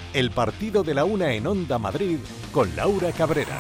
El partido de la una en Onda Madrid con Laura Cabrera.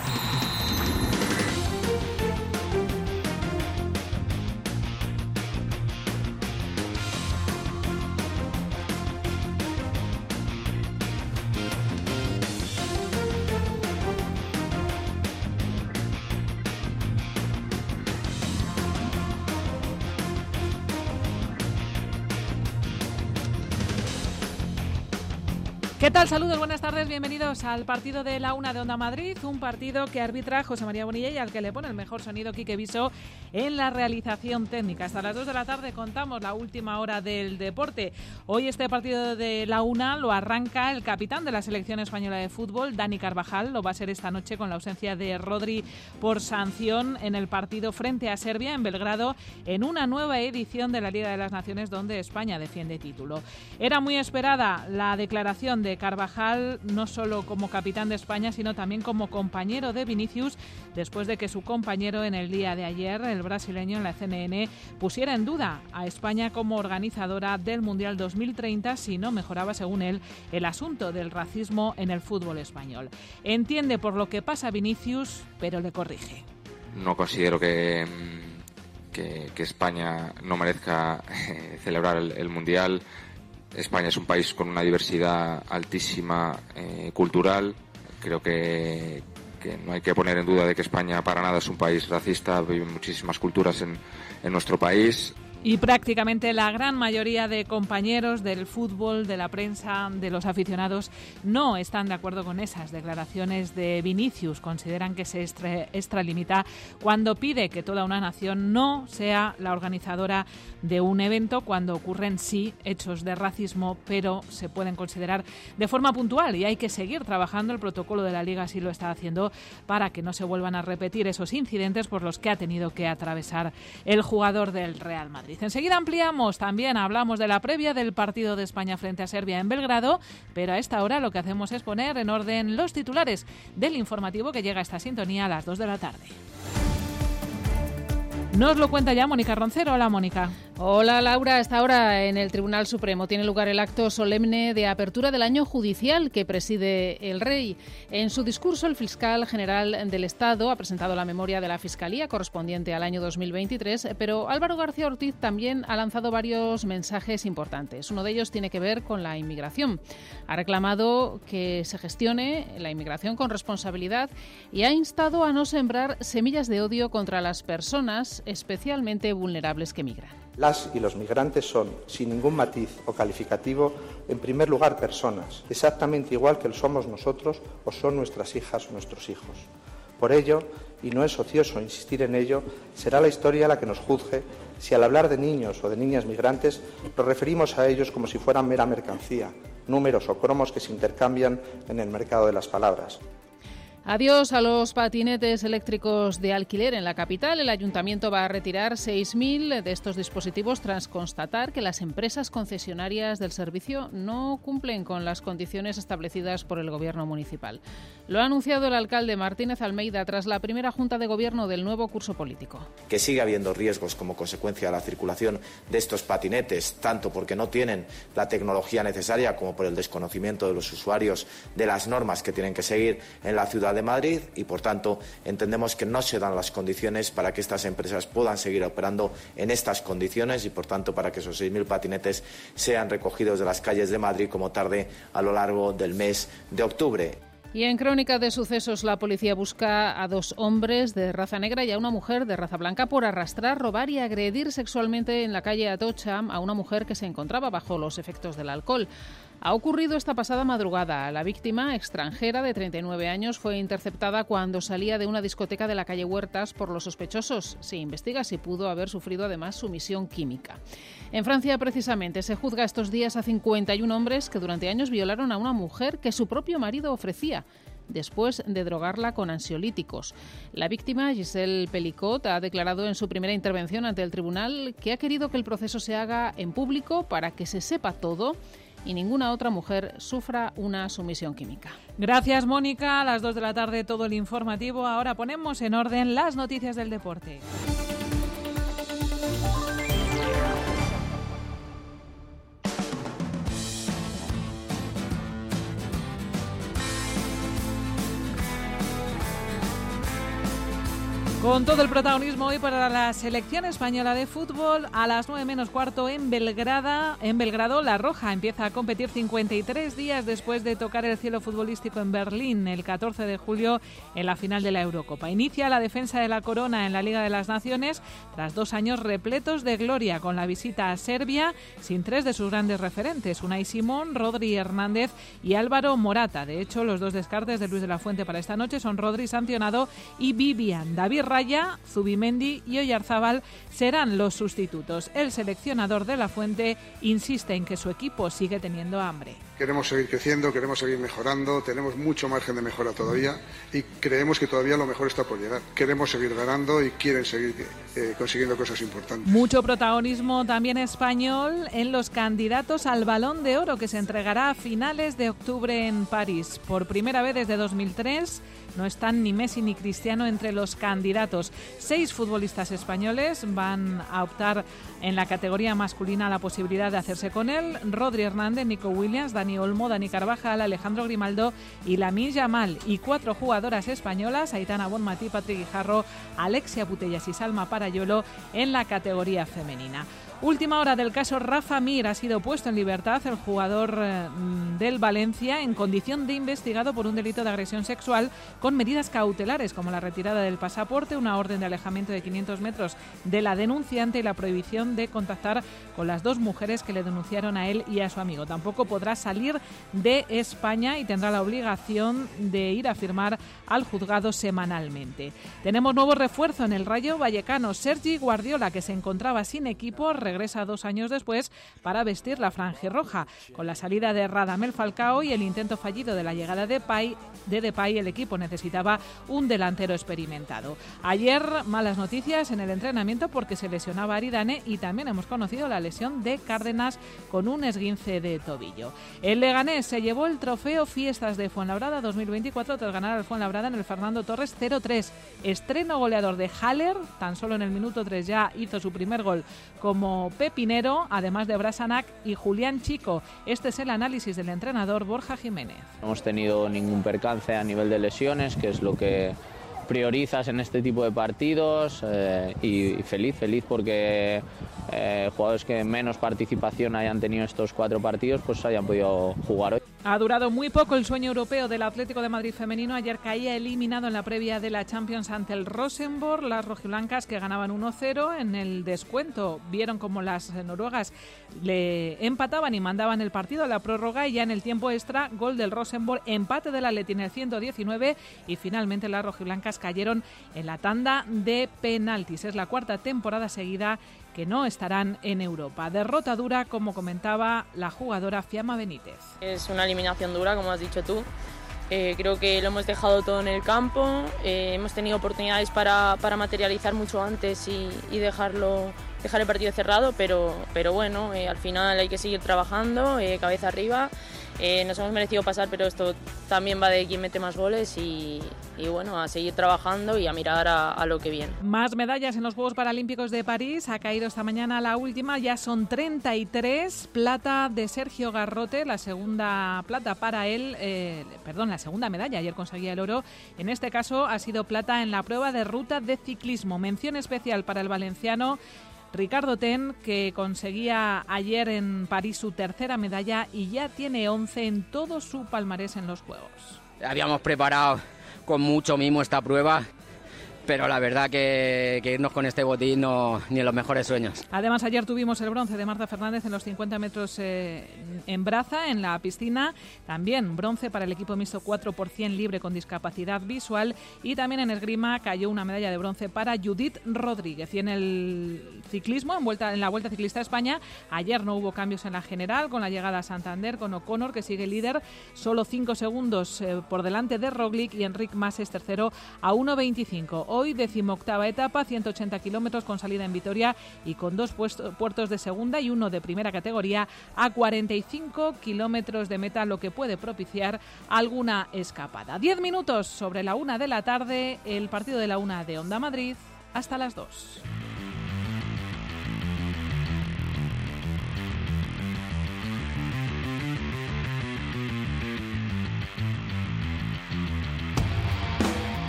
¿Qué tal? Saludos, buenas tardes, bienvenidos al partido de la una de Onda Madrid, un partido que arbitra José María Bonilla y al que le pone el mejor sonido Quique Viso en la realización técnica. Hasta las 2 de la tarde contamos la última hora del deporte. Hoy este partido de la una lo arranca el capitán de la selección española de fútbol, Dani Carvajal. Lo va a ser esta noche con la ausencia de Rodri por sanción en el partido frente a Serbia en Belgrado, en una nueva edición de la Liga de las Naciones donde España defiende título. Era muy esperada la declaración de Carvajal, no solo como capitán de España, sino también como compañero de Vinicius, después de que su compañero en el día de ayer, el brasileño en la CNN, pusiera en duda a España como organizadora del Mundial 2030 si no mejoraba, según él, el asunto del racismo en el fútbol español. Entiende por lo que pasa Vinicius, pero le corrige. No considero que España no merezca celebrar el Mundial. España es un país con una diversidad altísima cultural. Creo que no hay que poner en duda de que España para nada es un país racista. Viven muchísimas culturas en nuestro país. Y prácticamente la gran mayoría de compañeros del fútbol, de la prensa, de los aficionados, no están de acuerdo con esas declaraciones de Vinicius. Consideran que se extralimita cuando pide que toda una nación no sea la organizadora de un evento cuando ocurren, sí, hechos de racismo, pero se pueden considerar de forma puntual y hay que seguir trabajando. El protocolo de la Liga así lo está haciendo para que no se vuelvan a repetir esos incidentes por los que ha tenido que atravesar el jugador del Real Madrid. Enseguida ampliamos, también hablamos de la previa del partido de España frente a Serbia en Belgrado, pero a esta hora lo que hacemos es poner en orden los titulares del informativo que llega a esta sintonía a las 2 de la tarde. Nos lo cuenta ya Mónica Roncero. Hola, Mónica. Hola, Laura. A esta hora en el Tribunal Supremo tiene lugar el acto solemne de apertura del año judicial que preside el Rey. En su discurso, el fiscal general del Estado ha presentado la memoria de la Fiscalía correspondiente al año 2023, pero Álvaro García Ortiz también ha lanzado varios mensajes importantes. Uno de ellos tiene que ver con la inmigración. Ha reclamado que se gestione la inmigración con responsabilidad y ha instado a no sembrar semillas de odio contra las personas especialmente vulnerables que migran. Las y los migrantes son, sin ningún matiz o calificativo, en primer lugar personas, exactamente igual que lo somos nosotros o son nuestras hijas o nuestros hijos. Por ello, y no es ocioso insistir en ello, será la historia la que nos juzgue si al hablar de niños o de niñas migrantes nos referimos a ellos como si fueran mera mercancía, números o cromos que se intercambian en el mercado de las palabras. Adiós a los patinetes eléctricos de alquiler en la capital. El ayuntamiento va a retirar 6.000 de estos dispositivos tras constatar que las empresas concesionarias del servicio no cumplen con las condiciones establecidas por el gobierno municipal. Lo ha anunciado el alcalde Martínez Almeida tras la primera junta de gobierno del nuevo curso político. Que sigue habiendo riesgos como consecuencia de la circulación de estos patinetes, tanto porque no tienen la tecnología necesaria como por el desconocimiento de los usuarios de las normas que tienen que seguir en la ciudad de Madrid y, por tanto, entendemos que no se dan las condiciones para que estas empresas puedan seguir operando en estas condiciones y, por tanto, para que esos 6.000 patinetes sean recogidos de las calles de Madrid como tarde a lo largo del mes de octubre. Y en crónica de sucesos, la policía busca a 2 hombres de raza negra y a una mujer de raza blanca por arrastrar, robar y agredir sexualmente en la calle Atocha a una mujer que se encontraba bajo los efectos del alcohol. Ha ocurrido esta pasada madrugada. La víctima, extranjera de 39 años, fue interceptada cuando salía de una discoteca de la calle Huertas por los sospechosos. Se investiga si pudo haber sufrido además sumisión química. En Francia, precisamente, se juzga estos días a 51 hombres que durante años violaron a una mujer que su propio marido ofrecía, después de drogarla con ansiolíticos. La víctima, Giselle Pelicot, ha declarado en su primera intervención ante el tribunal que ha querido que el proceso se haga en público para que se sepa todo y ninguna otra mujer sufra una sumisión química. Gracias, Mónica. A las 2 de la tarde todo el informativo. Ahora ponemos en orden las noticias del deporte. Con todo el protagonismo hoy para la selección española de fútbol, a las 9 menos cuarto en Belgrado, la Roja empieza a competir 53 días después de tocar el cielo futbolístico en Berlín el 14 de julio en la final de la Eurocopa. Inicia la defensa de la corona en la Liga de las Naciones tras 2 años repletos de gloria, con la visita a Serbia sin 3 de sus grandes referentes, Unai Simón, Rodri Hernández y Álvaro Morata. De hecho, los 2 descartes de Luis de la Fuente para esta noche son Rodri sancionado y Vivian. David Raya, Zubimendi y Oyarzábal serán los sustitutos. El seleccionador de la Fuente insiste en que su equipo sigue teniendo hambre. Queremos seguir creciendo, queremos seguir mejorando, tenemos mucho margen de mejora todavía y creemos que todavía lo mejor está por llegar. Queremos seguir ganando y quieren seguir consiguiendo cosas importantes. Mucho protagonismo también español en los candidatos al Balón de Oro, que se entregará a finales de octubre en París. Por primera vez desde 2003 no están ni Messi ni Cristiano entre los candidatos. 6 futbolistas españoles van a optar en la categoría masculina a la posibilidad de hacerse con él: Rodri Hernández, Nico Williams, Dani Olmo, Dani Carvajal, Alejandro Grimaldo y Lamine Yamal. Y 4 jugadoras españolas: Aitana Bonmatí, Patri Guijarro, Alexia Putellas y Salma Parayolo, en la categoría femenina. Última hora del caso Rafa Mir. Ha sido puesto en libertad el jugador del Valencia en condición de investigado por un delito de agresión sexual, con medidas cautelares como la retirada del pasaporte, una orden de alejamiento de 500 metros de la denunciante y la prohibición de contactar con las 2 mujeres que le denunciaron a él y a su amigo. Tampoco podrá salir de España y tendrá la obligación de ir a firmar al juzgado semanalmente. Tenemos nuevo refuerzo en el Rayo Vallecano. Sergi Guardiola, que se encontraba sin equipo, regresa 2 años después para vestir la franjirroja. Con la salida de Radamel Falcao y el intento fallido de la llegada de Depay, el equipo necesitaba un delantero experimentado. Ayer, malas noticias en el entrenamiento porque se lesionaba Aridane, y también hemos conocido la lesión de Cárdenas con un esguince de tobillo. El Leganés se llevó el trofeo Fiestas de Fuenlabrada 2024 tras ganar al Fuenlabrada en el Fernando Torres 0-3. Estreno goleador de Haller, tan solo en el minuto 3 ya hizo su primer gol como Pepinero, además de Brasanac y Julián Chico. Este es el análisis del entrenador Borja Jiménez. No hemos tenido ningún percance a nivel de lesiones, que es lo que priorizas en este tipo de partidos, y feliz porque jugadores que menos participación hayan tenido estos 4 partidos pues hayan podido jugar hoy. Ha durado muy poco el sueño europeo del Atlético de Madrid femenino. Ayer caía eliminado en la previa de la Champions ante el Rosenborg. Las rojiblancas, que ganaban 1-0 en el descuento, vieron como las noruegas le empataban y mandaban el partido a la prórroga, y ya en el tiempo extra, gol del Rosenborg, empate del Atleti en el 119, y finalmente las rojiblancas cayeron en la tanda de penaltis. Es la 4ª temporada seguida que no estarán en Europa. Derrota dura, como comentaba la jugadora Fiamma Benítez. Es una eliminación dura, como has dicho tú. Creo que lo hemos dejado todo en el campo. Hemos tenido oportunidades para materializar mucho antes y dejar el partido cerrado, pero bueno, al final hay que seguir trabajando, cabeza arriba. Nos hemos merecido pasar, pero esto también va de quién mete más goles y bueno, a seguir trabajando y a mirar a lo que viene. Más medallas en los Juegos Paralímpicos de París. Ha caído esta mañana la última, ya son 33. Plata de Sergio Garrote, la segunda plata para él, la segunda medalla. Ayer conseguía el oro. En este caso ha sido plata en la prueba de ruta de ciclismo. Mención especial para el valenciano Ricardo Ten, que conseguía ayer en París su 3ª medalla y ya tiene 11 en todo su palmarés en los Juegos. Habíamos preparado con mucho mimo esta prueba, pero la verdad que irnos con este botín ni en los mejores sueños. Además, ayer tuvimos el bronce de Marta Fernández en los 50 metros en braza, en la piscina. También bronce para el equipo mixto 4% libre con discapacidad visual. Y también en esgrima cayó una medalla de bronce para Judith Rodríguez. Y en el ciclismo, en la Vuelta Ciclista a España, ayer no hubo cambios en la general, con la llegada a Santander, con O'Connor, que sigue líder, solo 5 segundos por delante de Roglic, y Enric Mas es tercero a 1.25. Hoy 18ª etapa, 180 kilómetros con salida en Vitoria y con 2 puertos de segunda y 1 de primera categoría a 45 kilómetros de meta, lo que puede propiciar alguna escapada. 10 minutos sobre la 1 de la tarde, el partido de la 1 de Onda Madrid hasta las 2.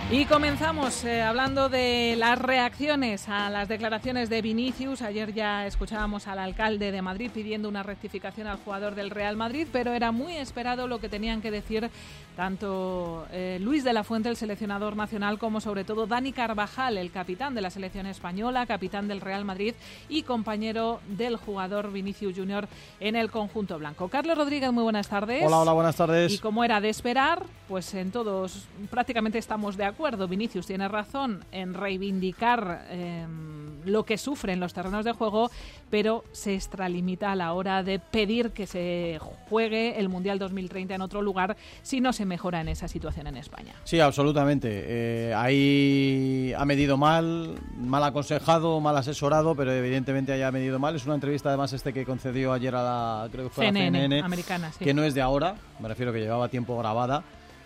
Y comenzamos hablando de las reacciones a las declaraciones de Vinicius. Ayer ya escuchábamos al alcalde de Madrid pidiendo una rectificación al jugador del Real Madrid, pero era muy esperado lo que tenían que decir tanto Luis de la Fuente, el seleccionador nacional, como sobre todo Dani Carvajal, el capitán de la selección española, capitán del Real Madrid y compañero del jugador Vinicius Junior en el conjunto blanco. Carlos Rodríguez, muy buenas tardes. Hola, buenas tardes. Y como era de esperar, pues en todos prácticamente estamos de acuerdo. Vinicius tiene razón en reivindicar lo que sufre en los terrenos de juego, pero se extralimita a la hora de pedir que se juegue el Mundial 2030 en otro lugar si no se mejora en esa situación en España. Sí, absolutamente. Ahí ha medido mal aconsejado, mal asesorado, pero evidentemente haya medido mal. Es una entrevista además que concedió ayer a la, creo que fue CNN americana, sí. Que no es de ahora, me refiero que llevaba tiempo grabada.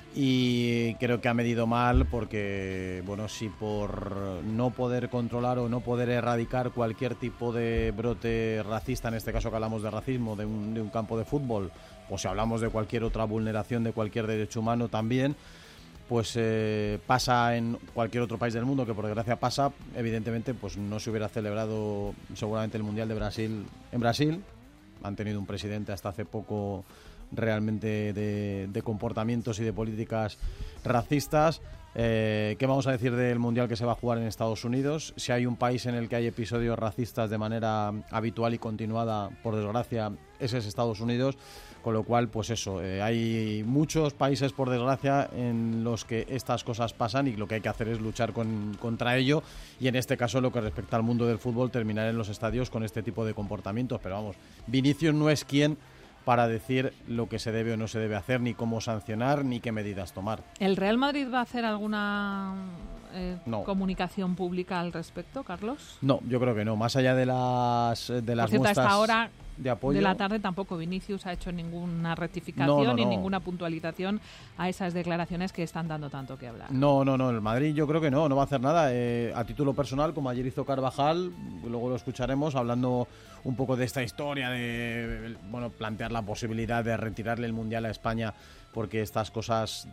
Y creo que ha medido mal porque, bueno, si por no poder controlar o no poder erradicar cualquier tipo de brote racista, en este caso que hablamos de racismo, de un campo de fútbol, o si hablamos de cualquier otra vulneración de cualquier derecho humano también, pues pasa en cualquier otro país del mundo, que por desgracia pasa, evidentemente pues no se hubiera celebrado seguramente el Mundial de Brasil en Brasil. Han tenido un presidente hasta hace poco realmente de comportamientos y de políticas racistas. ¿Qué vamos a decir del Mundial que se va a jugar en Estados Unidos? Si hay un país en el que hay episodios racistas de manera habitual y continuada, por desgracia, ese es Estados Unidos, con lo cual, pues eso, hay muchos países, por desgracia, en los que estas cosas pasan y lo que hay que hacer es luchar contra ello, y en este caso, lo que respecta al mundo del fútbol, terminar en los estadios con este tipo de comportamientos. Pero vamos, Vinicius no es quien para decir lo que se debe o no se debe hacer, ni cómo sancionar, ni qué medidas tomar. ¿El Real Madrid va a hacer alguna comunicación pública al respecto, Carlos? No, yo creo que no. Más allá de las muestras hasta ahora de apoyo de la tarde, tampoco Vinicius ha hecho ninguna rectificación ni ninguna puntualización a esas declaraciones que están dando tanto que hablar. No, el Madrid yo creo que no va a hacer nada. A título personal, como ayer hizo Carvajal, luego lo escucharemos, hablando un poco de esta historia de plantear la posibilidad de retirarle el Mundial a España porque estas cosas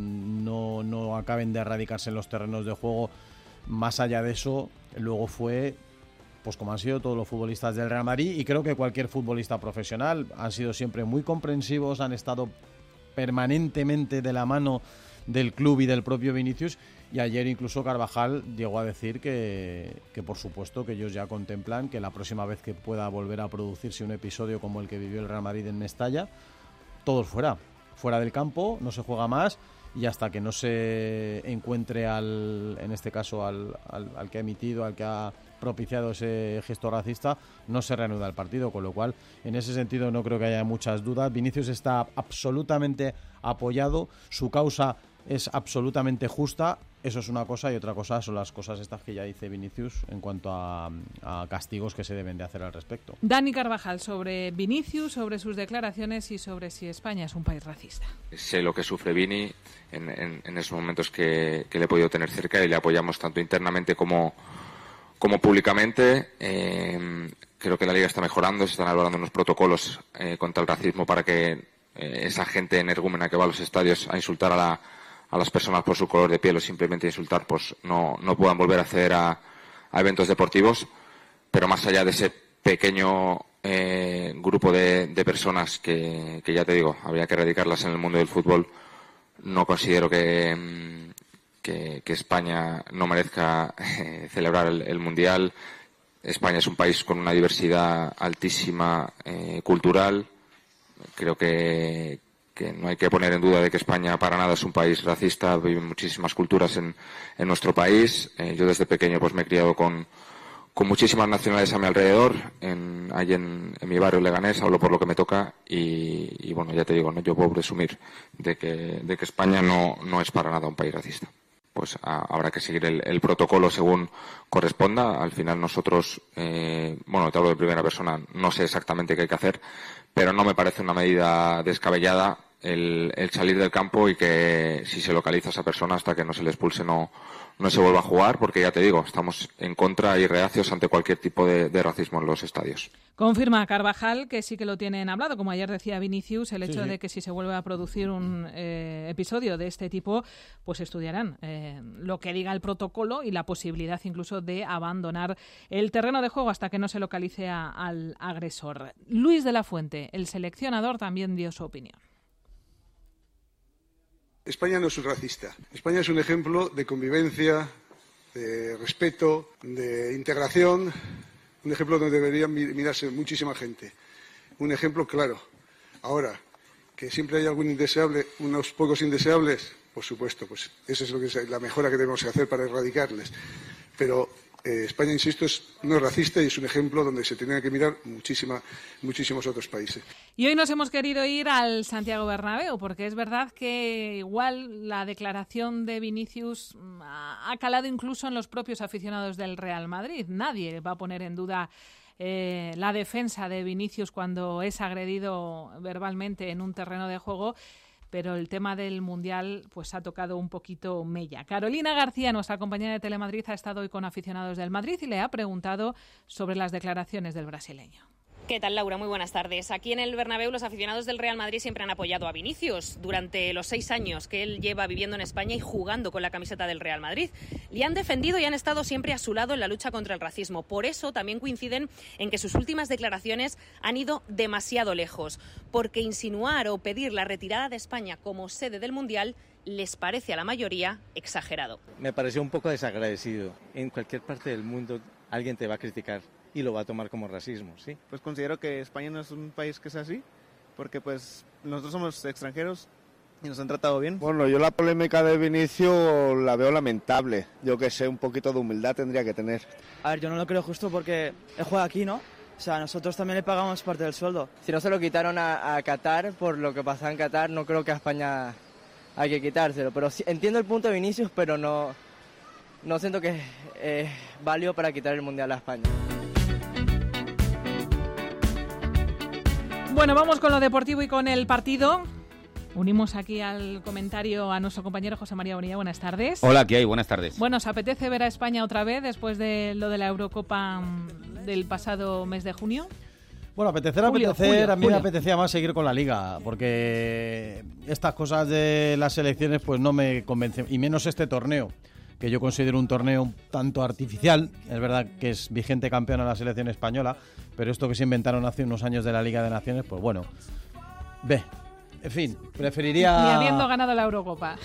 no acaben de erradicarse en los terrenos de juego. Más allá de eso, luego fue, pues como han sido todos los futbolistas del Real Madrid, y creo que cualquier futbolista profesional, han sido siempre muy comprensivos, han estado permanentemente de la mano del club y del propio Vinicius, y ayer incluso Carvajal llegó a decir que por supuesto que ellos ya contemplan que la próxima vez que pueda volver a producirse un episodio como el que vivió el Real Madrid en Mestalla, todos fuera del campo, no se juega más, y hasta que no se encuentre en este caso al que ha emitido, al que ha propiciado ese gesto racista, no se reanuda el partido, con lo cual en ese sentido no creo que haya muchas dudas. Vinicius está absolutamente apoyado, su causa es absolutamente justa. Eso es una cosa, y otra cosa son las cosas estas que ya dice Vinicius en cuanto a castigos que se deben de hacer al respecto. Dani Carvajal, sobre Vinicius, sobre sus declaraciones y sobre si España es un país racista. Sé lo que sufre Vini en esos momentos que le he podido tener cerca, y le apoyamos tanto internamente como públicamente. Creo que la Liga está mejorando, se están elaborando unos protocolos contra el racismo para que esa gente energúmena que va a los estadios a insultar a las personas por su color de piel o simplemente insultar, pues no puedan volver a acceder a eventos deportivos. Pero más allá de ese pequeño grupo de personas que ya te digo, habría que erradicarlas en el mundo del fútbol, no considero que España no merezca celebrar el Mundial. España es un país con una diversidad altísima cultural. Creo que no hay que poner en duda de que España para nada es un país racista. Viven muchísimas culturas en nuestro país. Yo desde pequeño pues me he criado con muchísimas nacionalidades a mi alrededor, ahí en mi barrio Leganés, hablo por lo que me toca, y bueno, ya te digo, yo puedo presumir de que España no es para nada un país racista. Pues habrá que seguir el protocolo según corresponda. Al final nosotros, te hablo de primera persona, no sé exactamente qué hay que hacer, pero no me parece una medida descabellada el salir del campo y que si se localiza a esa persona hasta que no se le expulse no se vuelva a jugar, porque ya te digo, estamos en contra y reacios ante cualquier tipo de racismo en los estadios. Confirma Carvajal que sí que lo tienen hablado, como ayer decía Vinicius, el hecho de que si se vuelve a producir un episodio de este tipo, pues estudiarán lo que diga el protocolo y la posibilidad incluso de abandonar el terreno de juego hasta que no se localice al agresor. Luis de la Fuente, el seleccionador, también dio su opinión. España no es un racista. España es un ejemplo de convivencia, de respeto, de integración, un ejemplo donde debería mirarse muchísima gente. Un ejemplo claro. Ahora, que siempre hay algún indeseable, unos pocos indeseables, por supuesto, pues eso es lo que es la mejora que debemos hacer para erradicarles. Pero España, insisto, no es racista y es un ejemplo donde se tendrían que mirar muchísimos otros países. Y hoy nos hemos querido ir al Santiago Bernabéu, porque es verdad que igual la declaración de Vinicius ha calado incluso en los propios aficionados del Real Madrid. Nadie va a poner en duda la defensa de Vinicius cuando es agredido verbalmente en un terreno de juego, pero el tema del Mundial pues ha tocado un poquito mella. Carolina García, nuestra compañera de Telemadrid, ha estado hoy con aficionados del Madrid y le ha preguntado sobre las declaraciones del brasileño. ¿Qué tal, Laura? Muy buenas tardes. Aquí en el Bernabéu los aficionados del Real Madrid siempre han apoyado a Vinicius durante los 6 años que él lleva viviendo en España y jugando con la camiseta del Real Madrid. Le han defendido y han estado siempre a su lado en la lucha contra el racismo. Por eso también coinciden en que sus últimas declaraciones han ido demasiado lejos, porque insinuar o pedir la retirada de España como sede del Mundial les parece a la mayoría exagerado. Me pareció un poco desagradecido. En cualquier parte del mundo alguien te va a criticar y lo va a tomar como racismo, ¿sí? Pues considero que España no es un país que sea así, porque pues nosotros somos extranjeros y nos han tratado bien. Bueno, yo la polémica de Vinicius la veo lamentable. Yo que sé, un poquito de humildad tendría que tener. A ver, yo no lo creo justo porque él juega aquí, ¿no? O sea, nosotros también le pagamos parte del sueldo. Si no se lo quitaron a Qatar por lo que pasaba en Qatar, no creo que a España hay que quitárselo. Pero sí, entiendo el punto de Vinicius, pero no siento que es válido para quitar el Mundial a España. Bueno, vamos con lo deportivo y con el partido. Unimos aquí al comentario a nuestro compañero José María Bonilla. Buenas tardes. Hola, ¿qué hay? Buenas tardes. Bueno, ¿os apetece ver a España otra vez después de lo de la Eurocopa del pasado mes de junio? Bueno, apetecer, a mí me apetecía más seguir con la Liga, porque estas cosas de las selecciones pues no me convencen, y menos este torneo, que yo considero un torneo un tanto artificial. Es verdad que es vigente campeona la selección española, pero esto que se inventaron hace unos años de la Liga de Naciones, pues bueno, en fin, preferiría... Ni habiendo ganado la Eurocopa.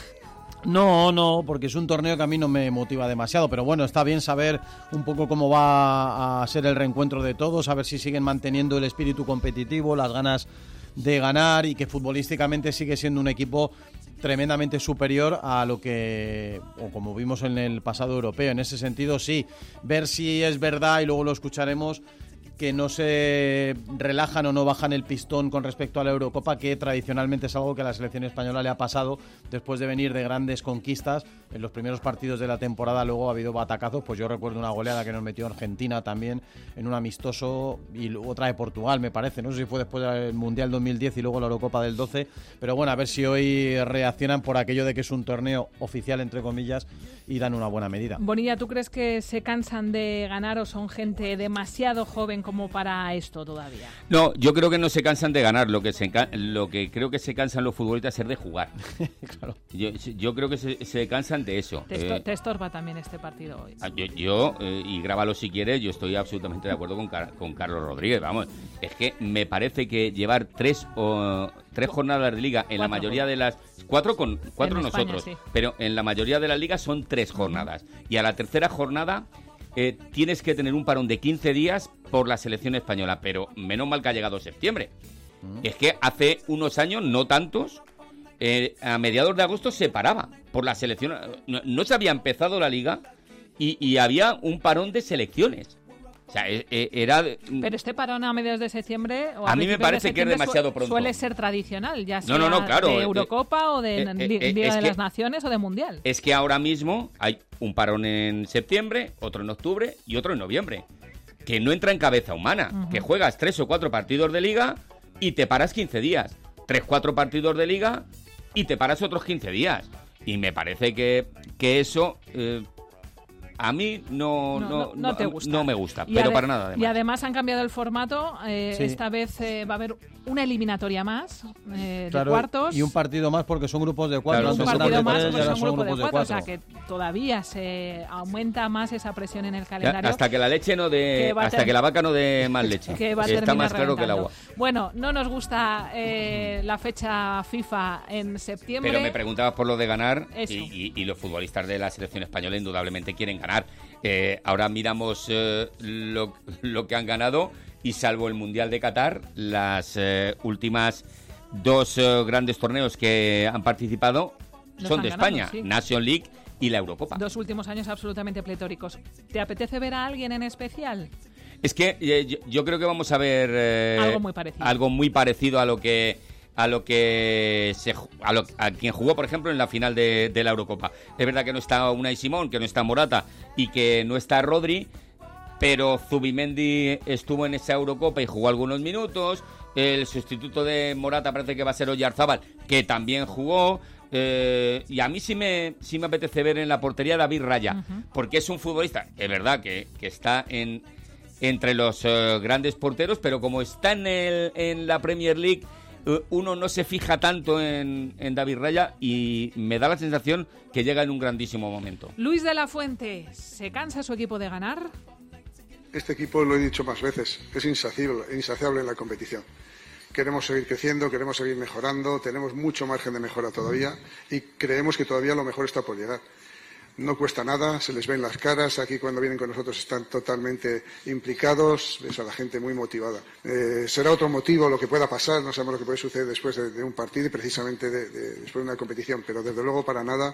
No, porque es un torneo que a mí no me motiva demasiado, pero bueno, está bien saber un poco cómo va a ser el reencuentro de todos, a ver si siguen manteniendo el espíritu competitivo, las ganas de ganar, y que futbolísticamente sigue siendo un equipo tremendamente superior a lo que, o como vimos en el pasado europeo. En ese sentido, sí, ver si es verdad, y luego lo escucharemos, que no se relajan o no bajan el pistón con respecto a la Eurocopa, que tradicionalmente es algo que a la selección española le ha pasado después de venir de grandes conquistas. En los primeros partidos de la temporada luego ha habido batacazos, pues yo recuerdo una goleada que nos metió Argentina también en un amistoso, y otra de Portugal, me parece, no sé si fue después del Mundial 2010 y luego la Eurocopa del 12, pero bueno, a ver si hoy reaccionan por aquello de que es un torneo oficial, entre comillas, y dan una buena medida. Bonilla, ¿tú crees que se cansan de ganar o son gente demasiado joven como para esto todavía? No, yo creo que no se cansan de ganar. Lo que creo que se cansan los futbolistas es de jugar. Claro. Yo creo que se cansan de eso. Te estorba también este partido hoy. Y grábalo si quieres, yo estoy absolutamente de acuerdo con Carlos Rodríguez. Vamos, es que me parece que llevar tres jornadas de liga en la mayoría de las... Cuatro nosotros, España, sí. Pero en la mayoría de las ligas son 3 jornadas. Y a la tercera jornada tienes que tener un parón de 15 días por la selección española, pero menos mal que ha llegado septiembre. Es que hace unos años, no tantos, a mediados de agosto se paraba por la selección. No se había empezado la liga y había un parón de selecciones. O sea, era... Pero este parón a mediados de septiembre... A mí me parece que es demasiado pronto. Suele ser tradicional, ya sea claro, de Eurocopa o de Liga de las Naciones o de Mundial. Es que ahora mismo hay un parón en septiembre, otro en octubre y otro en noviembre, que no entra en cabeza humana, que juegas 3 o 4 partidos de liga y te paras 15 días. 3-4 partidos de Liga y te paras otros 15 días. Y me parece que eso... a mí no me gusta, pero para nada. Además. Y además han cambiado el formato. Sí. Esta vez va a haber una eliminatoria más de claro, cuartos. Y un partido más porque son grupos de 4. Claro, un partido más porque son grupos de 4. O sea que todavía se aumenta más esa presión en el calendario. Hasta que la leche no dé, hasta que la vaca no dé más leche. Que va a está más claro que el agua. Bueno, no nos gusta la fecha FIFA en septiembre. Pero me preguntabas por lo de ganar y los futbolistas de la selección española indudablemente quieren ganar. Ahora miramos lo que han ganado y salvo el Mundial de Qatar, las últimas 2 grandes torneos que han participado son de España, sí. Nation League y la Eurocopa. 2 últimos años absolutamente pletóricos. ¿Te apetece ver a alguien en especial? Es que yo creo que vamos a ver algo muy parecido a quien jugó, por ejemplo, en la final de la Eurocopa. Es verdad que no está Unai Simón, que no está Morata y que no está Rodri, pero Zubimendi estuvo en esa Eurocopa y jugó algunos minutos. El sustituto de Morata parece que va a ser Oyarzábal, que también jugó. Y a mí sí me apetece ver en la portería a David Raya, porque es un futbolista, es verdad que está entre los grandes porteros, pero como está en la Premier League, uno no se fija tanto en David Raya y me da la sensación que llega en un grandísimo momento. Luis de la Fuente, ¿se cansa su equipo de ganar? Este equipo, lo he dicho más veces, es insaciable en la competición. Queremos seguir creciendo, queremos seguir mejorando, tenemos mucho margen de mejora todavía y creemos que todavía lo mejor está por llegar. No cuesta nada, se les ven las caras, aquí cuando vienen con nosotros están totalmente implicados, ves a la gente muy motivada. Será otro motivo lo que pueda pasar, no sabemos lo que puede suceder después de un partido y precisamente después de una competición, pero desde luego para nada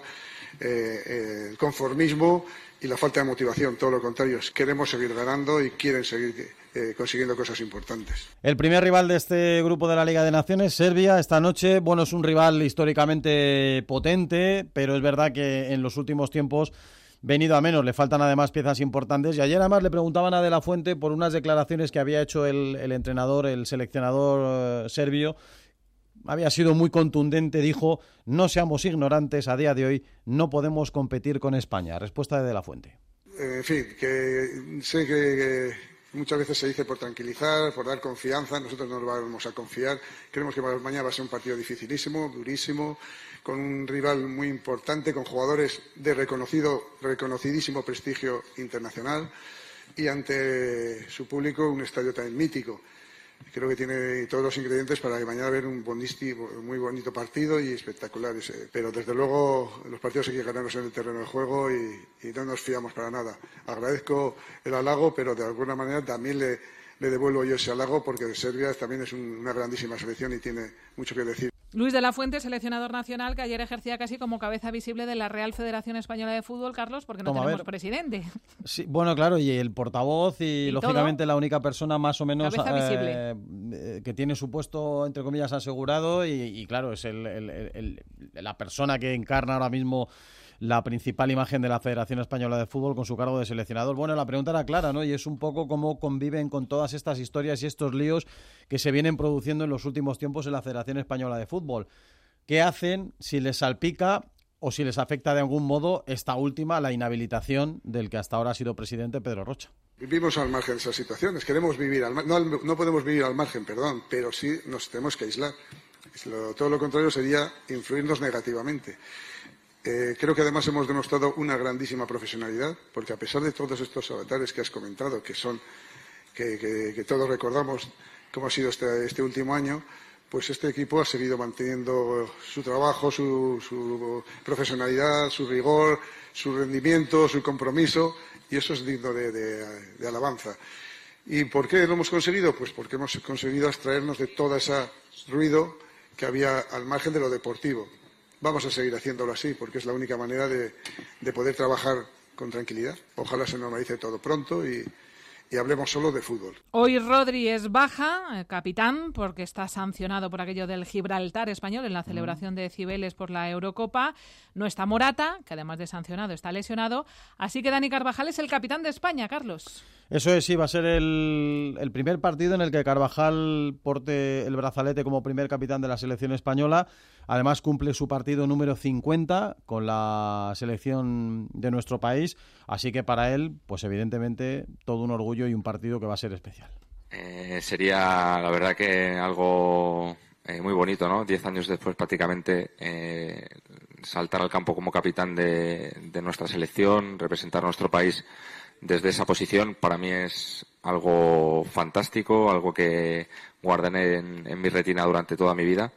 el conformismo y la falta de motivación, todo lo contrario, queremos seguir ganando y quieren seguir consiguiendo cosas importantes. El primer rival de este grupo de la Liga de Naciones, Serbia, esta noche, bueno, es un rival históricamente potente, pero es verdad que en los últimos tiempos venido a menos, le faltan además piezas importantes y ayer además le preguntaban a De la Fuente por unas declaraciones que había hecho el entrenador, el seleccionador serbio. Había sido muy contundente, dijo: no seamos ignorantes, a día de hoy no podemos competir con España. Respuesta de La Fuente. En fin, que sé que muchas veces se dice por tranquilizar, por dar confianza, nosotros no nos vamos a confiar. Creemos que mañana va a ser un partido dificilísimo, durísimo, con un rival muy importante, con jugadores de reconocidísimo prestigio internacional y ante su público un estadio tan mítico. Creo que tiene todos los ingredientes para que mañana ver un muy bonito partido y espectacular. Pero desde luego los partidos hay que ganarlos en el terreno de juego y no nos fiamos para nada. Agradezco el halago, pero de alguna manera también le devuelvo yo ese halago porque Serbia también es una grandísima selección y tiene mucho que decir. Luis de la Fuente, seleccionador nacional, que ayer ejercía casi como cabeza visible de la Real Federación Española de Fútbol, Carlos, porque no tenemos presidente. Sí, bueno, claro, y el portavoz y lógicamente la única persona más o menos que tiene su puesto, entre comillas, asegurado y claro, es la persona que encarna ahora mismo la principal imagen de la Federación Española de Fútbol con su cargo de seleccionador. Bueno, la pregunta era clara, ¿no? Y es un poco cómo conviven con todas estas historias y estos líos que se vienen produciendo en los últimos tiempos en la Federación Española de Fútbol. ¿Qué hacen si les salpica o si les afecta de algún modo esta última, la inhabilitación del que hasta ahora ha sido presidente, Pedro Rocha? Vivimos al margen de esas situaciones, queremos vivir no podemos vivir al margen, pero sí nos tenemos que aislar. Todo lo contrario sería influirnos negativamente. Creo que además hemos demostrado una grandísima profesionalidad, porque a pesar de todos estos avatares que has comentado, que todos recordamos cómo ha sido este último año, pues este equipo ha seguido manteniendo su trabajo, su profesionalidad, su rigor, su rendimiento, su compromiso, y eso es digno de alabanza. ¿Y por qué lo hemos conseguido? Pues porque hemos conseguido abstraernos de todo ese ruido que había al margen de lo deportivo. Vamos a seguir haciéndolo así, porque es la única manera de poder trabajar con tranquilidad. Ojalá se normalice todo pronto y y hablemos solo de fútbol. Hoy Rodri es baja, capitán, porque está sancionado por aquello del Gibraltar español en la celebración de Cibeles por la Eurocopa. No está Morata, que además de sancionado está lesionado. Así que Dani Carvajal es el capitán de España, Carlos. Eso es, sí, va a ser el primer partido en el que Carvajal porte el brazalete como primer capitán de la selección española. Además cumple su partido número 50 con la selección de nuestro país, así que para él, pues evidentemente, todo un orgullo y un partido que va a ser especial. Sería, la verdad, que algo muy bonito, ¿no? 10 años después prácticamente saltar al campo como capitán de nuestra selección, representar a nuestro país desde esa posición, para mí es algo fantástico, algo que guardaré en mi retina durante toda mi vida.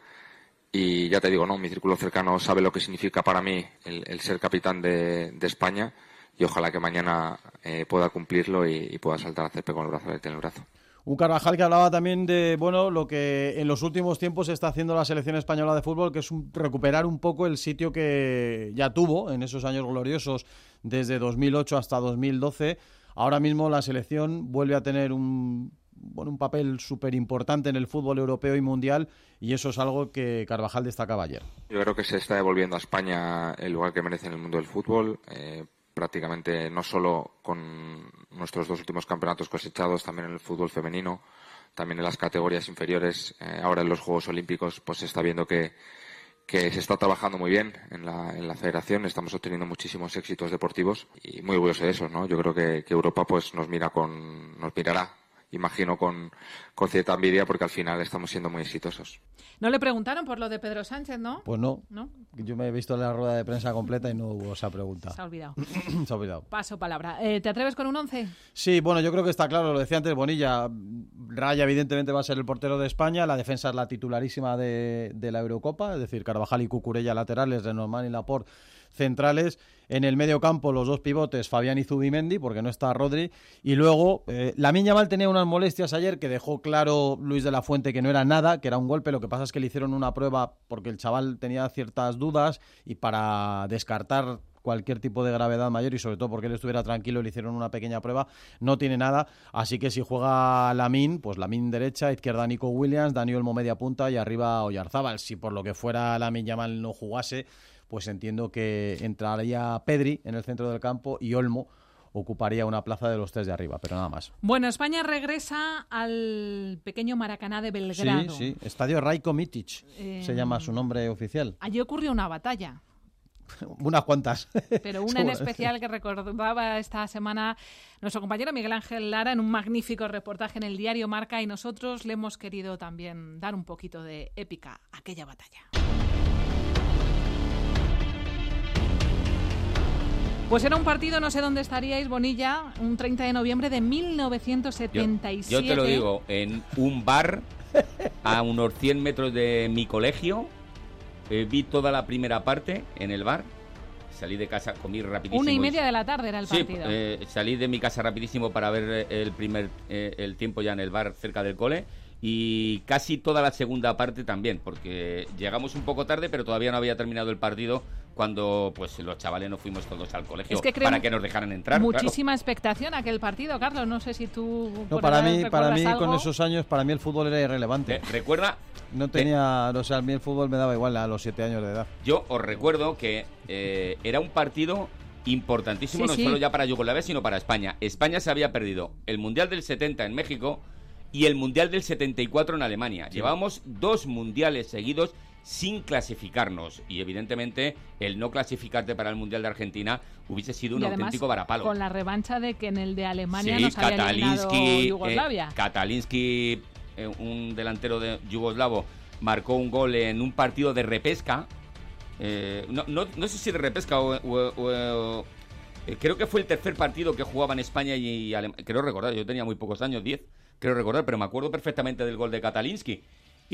Y ya te digo, ¿no? Mi círculo cercano sabe lo que significa para mí el ser capitán de España, y ojalá que mañana pueda cumplirlo y pueda saltar a césped con el brazalete en el brazo. Un Carvajal que hablaba también de lo que en los últimos tiempos está haciendo la selección española de fútbol, que es recuperar un poco el sitio que ya tuvo en esos años gloriosos desde 2008 hasta 2012. Ahora mismo la selección vuelve a tener un papel súper importante en el fútbol europeo y mundial, y eso es algo que Carvajal destacaba ayer. Yo creo que se está devolviendo a España el lugar que merece en el mundo del fútbol, prácticamente no solo con nuestros 2 últimos campeonatos cosechados, también en el fútbol femenino, también en las categorías inferiores. Ahora en los Juegos Olímpicos pues se está viendo que se está trabajando muy bien en la federación, estamos obteniendo muchísimos éxitos deportivos y muy orgulloso de eso, ¿no? Yo creo que Europa pues nos mirará, imagino, con cierta envidia, porque al final estamos siendo muy exitosos. No le preguntaron por lo de Pedro Sánchez, ¿no? Pues no. Yo me he visto la rueda de prensa completa y no hubo esa pregunta. Se ha olvidado. Se ha olvidado. Paso palabra. ¿Te atreves con un 11? Sí, bueno, yo creo que está claro, lo decía antes Bonilla. Raya evidentemente va a ser el portero de España, la defensa es la titularísima de la Eurocopa, es decir, Carvajal y Cucurella laterales, Renormand y Laporte centrales. En el medio campo los 2 pivotes, Fabián y Zubimendi, porque no está Rodri. Y luego, Lamine Yamal tenía unas molestias ayer que dejó claro Luis de la Fuente que no era nada, que era un golpe. Lo que pasa es que le hicieron una prueba porque el chaval tenía ciertas dudas, y para descartar cualquier tipo de gravedad mayor, y sobre todo porque él estuviera tranquilo, le hicieron una pequeña prueba. No tiene nada, así que si juega Lamine, pues Lamine derecha, izquierda Nico Williams, Dani Olmo media punta y arriba Oyarzábal. Si por lo que fuera Lamine Yamal no jugase, pues entiendo que entraría Pedri en el centro del campo y Olmo ocuparía una plaza de los 3 de arriba, pero nada más. Bueno, España regresa al pequeño Maracaná de Belgrado. Sí, Estadio Rajko Mitic, se llama su nombre oficial. Allí ocurrió una batalla. Unas cuantas. Pero una en especial que recordaba esta semana nuestro compañero Miguel Ángel Lara en un magnífico reportaje en el diario Marca, y nosotros le hemos querido también dar un poquito de épica a aquella batalla. Pues era un partido, no sé dónde estaríais, Bonilla, un 30 de noviembre de 1977. Yo te lo digo, en un bar a unos 100 metros de mi colegio. Vi toda la primera parte en el bar. Salí de casa, comí rapidísimo. 1:30 de la tarde era el partido. Salí de mi casa rapidísimo para ver el tiempo ya en el bar cerca del cole. Y casi toda la segunda parte también, porque llegamos un poco tarde, pero todavía no había terminado el partido cuando pues los chavales nos fuimos todos al colegio para que nos dejaran entrar. Muchísima expectación aquel partido, Carlos. No sé si tú... No, para mí con esos años, para mí el fútbol era irrelevante. ¿Recuerda? No tenía... O sea, a mí el fútbol me daba igual a los 7 años de edad. Yo os recuerdo que era un partido importantísimo, no solo ya para Yugoslavia, sino para España. España se había perdido el Mundial del 70 en México y el Mundial del 74 en Alemania. Sí. Llevábamos 2 mundiales seguidos sin clasificarnos, y evidentemente el no clasificarte para el Mundial de Argentina hubiese sido un auténtico varapalo. Con la revancha de que en el de Alemania nos había eliminado Yugoslavia. Katalinsky, un delantero de yugoslavo, marcó un gol en un partido de repesca. No sé si de repesca o creo que fue el tercer partido que jugaban España y Alemania. Creo recordar, yo tenía muy pocos años, 10, creo recordar, pero me acuerdo perfectamente del gol de Katalinsky.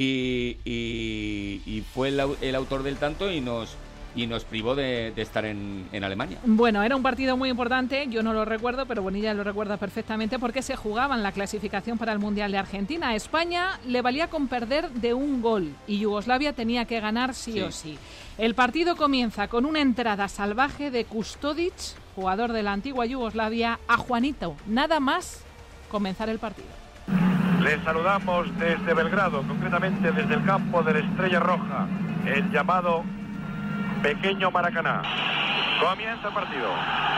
Y fue el autor del tanto y nos privó de estar en Alemania. Bueno, era un partido muy importante, yo no lo recuerdo, pero Bonilla lo recuerda perfectamente, porque se jugaban la clasificación para el Mundial de Argentina. A España le valía con perder de 1 gol y Yugoslavia tenía que ganar sí o sí. El partido comienza con una entrada salvaje de Kustodic, jugador de la antigua Yugoslavia, a Juanito, nada más comenzar el partido. Les saludamos desde Belgrado, concretamente desde el campo de la Estrella Roja, el llamado Pequeño Maracaná. Comienza el partido.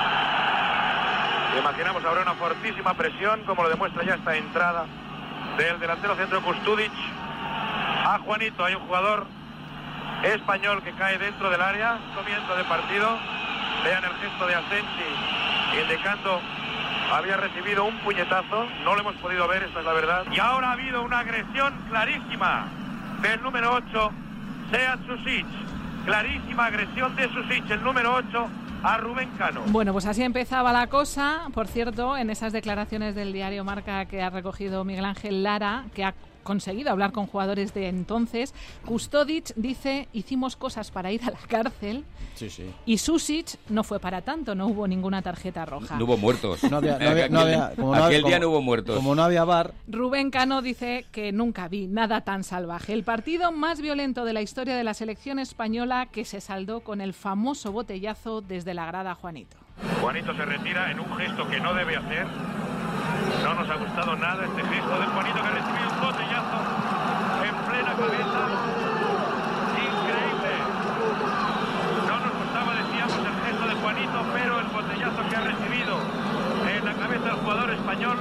Imaginamos ahora una fortísima presión, como lo demuestra ya esta entrada del delantero centro Kusturic a Juanito. Hay un jugador español que cae dentro del área. Comienzo de partido. Vean el gesto de Asensi indicando había recibido un puñetazo. No lo hemos podido ver, esta es la verdad. Y ahora ha habido una agresión clarísima del número 8, Sead Susic. Clarísima agresión de Susic, el número 8, a Rubén Cano. Bueno, pues así empezaba la cosa. Por cierto, en esas declaraciones del diario Marca que ha recogido Miguel Ángel Lara, que ha conseguido hablar con jugadores de entonces, Kusturic dice: hicimos cosas para ir a la cárcel. Sí, sí. Y Susic no fue para tanto, no hubo ninguna tarjeta roja. No hubo muertos. Aquel día no hubo muertos. Como no había VAR. Rubén Cano dice que nunca vi nada tan salvaje. El partido más violento de la historia de la selección española, que se saldó con el famoso botellazo desde la grada a Juanito. Juanito se retira en un gesto que no debe hacer. No nos ha gustado nada este gesto de Juanito, que ha recibido un botellazo en plena cabeza. Increíble. No nos gustaba, decíamos, el gesto de Juanito, pero el botellazo que ha recibido en la cabeza del jugador español.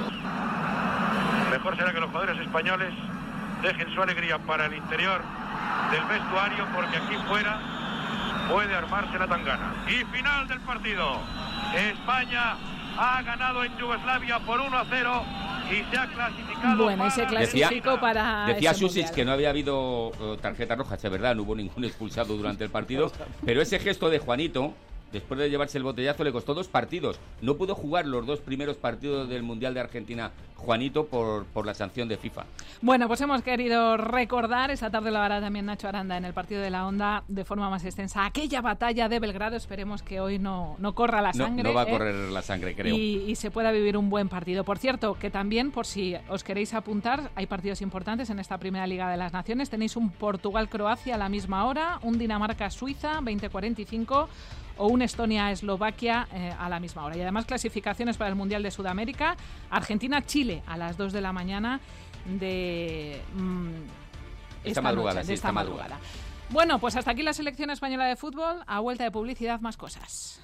Mejor será que los jugadores españoles dejen su alegría para el interior del vestuario, porque aquí fuera puede armarse la tangana. Y final del partido. España ha ganado en Yugoslavia por 1-0 y se ha clasificado. Bueno, y se clasificó para Decía ese Susic mundial. que no había habido tarjeta roja, es verdad, no hubo ningún expulsado durante el partido, pero ese gesto de Juanito, después de llevarse el botellazo, le costó 2 partidos. No pudo jugar los 2 primeros partidos del Mundial de Argentina Juanito por la sanción de FIFA. Bueno, pues hemos querido recordar, esta tarde lo hará también Nacho Aranda en el partido de la Onda de forma más extensa, aquella batalla de Belgrado. Esperemos que hoy no corra la sangre. No va a correr la sangre, creo. Y se pueda vivir un buen partido. Por cierto, que también, por si os queréis apuntar, hay partidos importantes en esta primera Liga de las Naciones. Tenéis un Portugal-Croacia a la misma hora, un Dinamarca-Suiza 20:45 o un Estonia-Eslovaquia a la misma hora. Y además clasificaciones para el Mundial de Sudamérica, Argentina-Chile a las 2 de la mañana de esta madrugada. Bueno, pues hasta aquí la selección española de fútbol. A vuelta de publicidad, más cosas.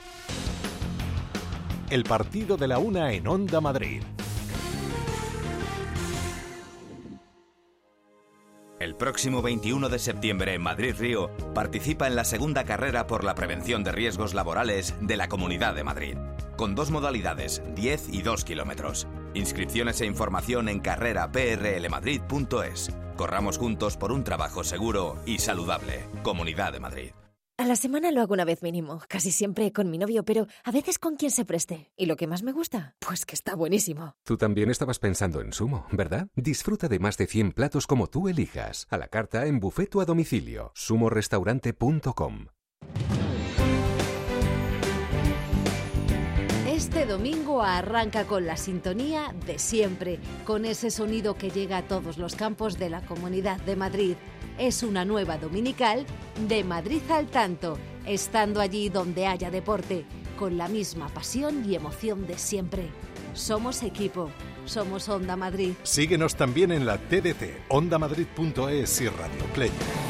El partido de la una en Onda Madrid. El próximo 21 de septiembre en Madrid-Río participa en la segunda carrera por la prevención de riesgos laborales de la Comunidad de Madrid, con 2 modalidades, 10 y 2 kilómetros. Inscripciones e información en carreraprlmadrid.es. Corramos juntos por un trabajo seguro y saludable. Comunidad de Madrid. A la semana lo hago una vez mínimo, casi siempre con mi novio, pero a veces con quien se preste. ¿Y lo que más me gusta? Pues que está buenísimo. Tú también estabas pensando en Sumo, ¿verdad? Disfruta de más de 100 platos como tú elijas, a la carta en buffet o a domicilio. sumorestaurante.com. Este domingo arranca con la sintonía de siempre, con ese sonido que llega a todos los campos de la Comunidad de Madrid. Es una nueva dominical de Madrid al tanto, estando allí donde haya deporte, con la misma pasión y emoción de siempre. Somos equipo, somos Onda Madrid. Síguenos también en la TDT, ondamadrid.es y Radio Play.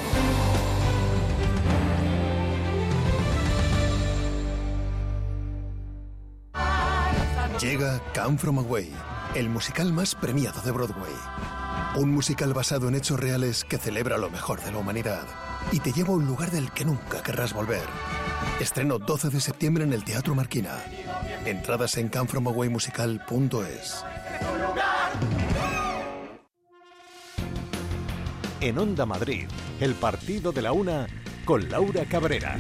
Llega Come From Away, el musical más premiado de Broadway. Un musical basado en hechos reales que celebra lo mejor de la humanidad y te lleva a un lugar del que nunca querrás volver. Estreno 12 de septiembre en el Teatro Marquina. Entradas en comefromawaymusical.es. En Onda Madrid, el partido de la una con Laura Cabrera.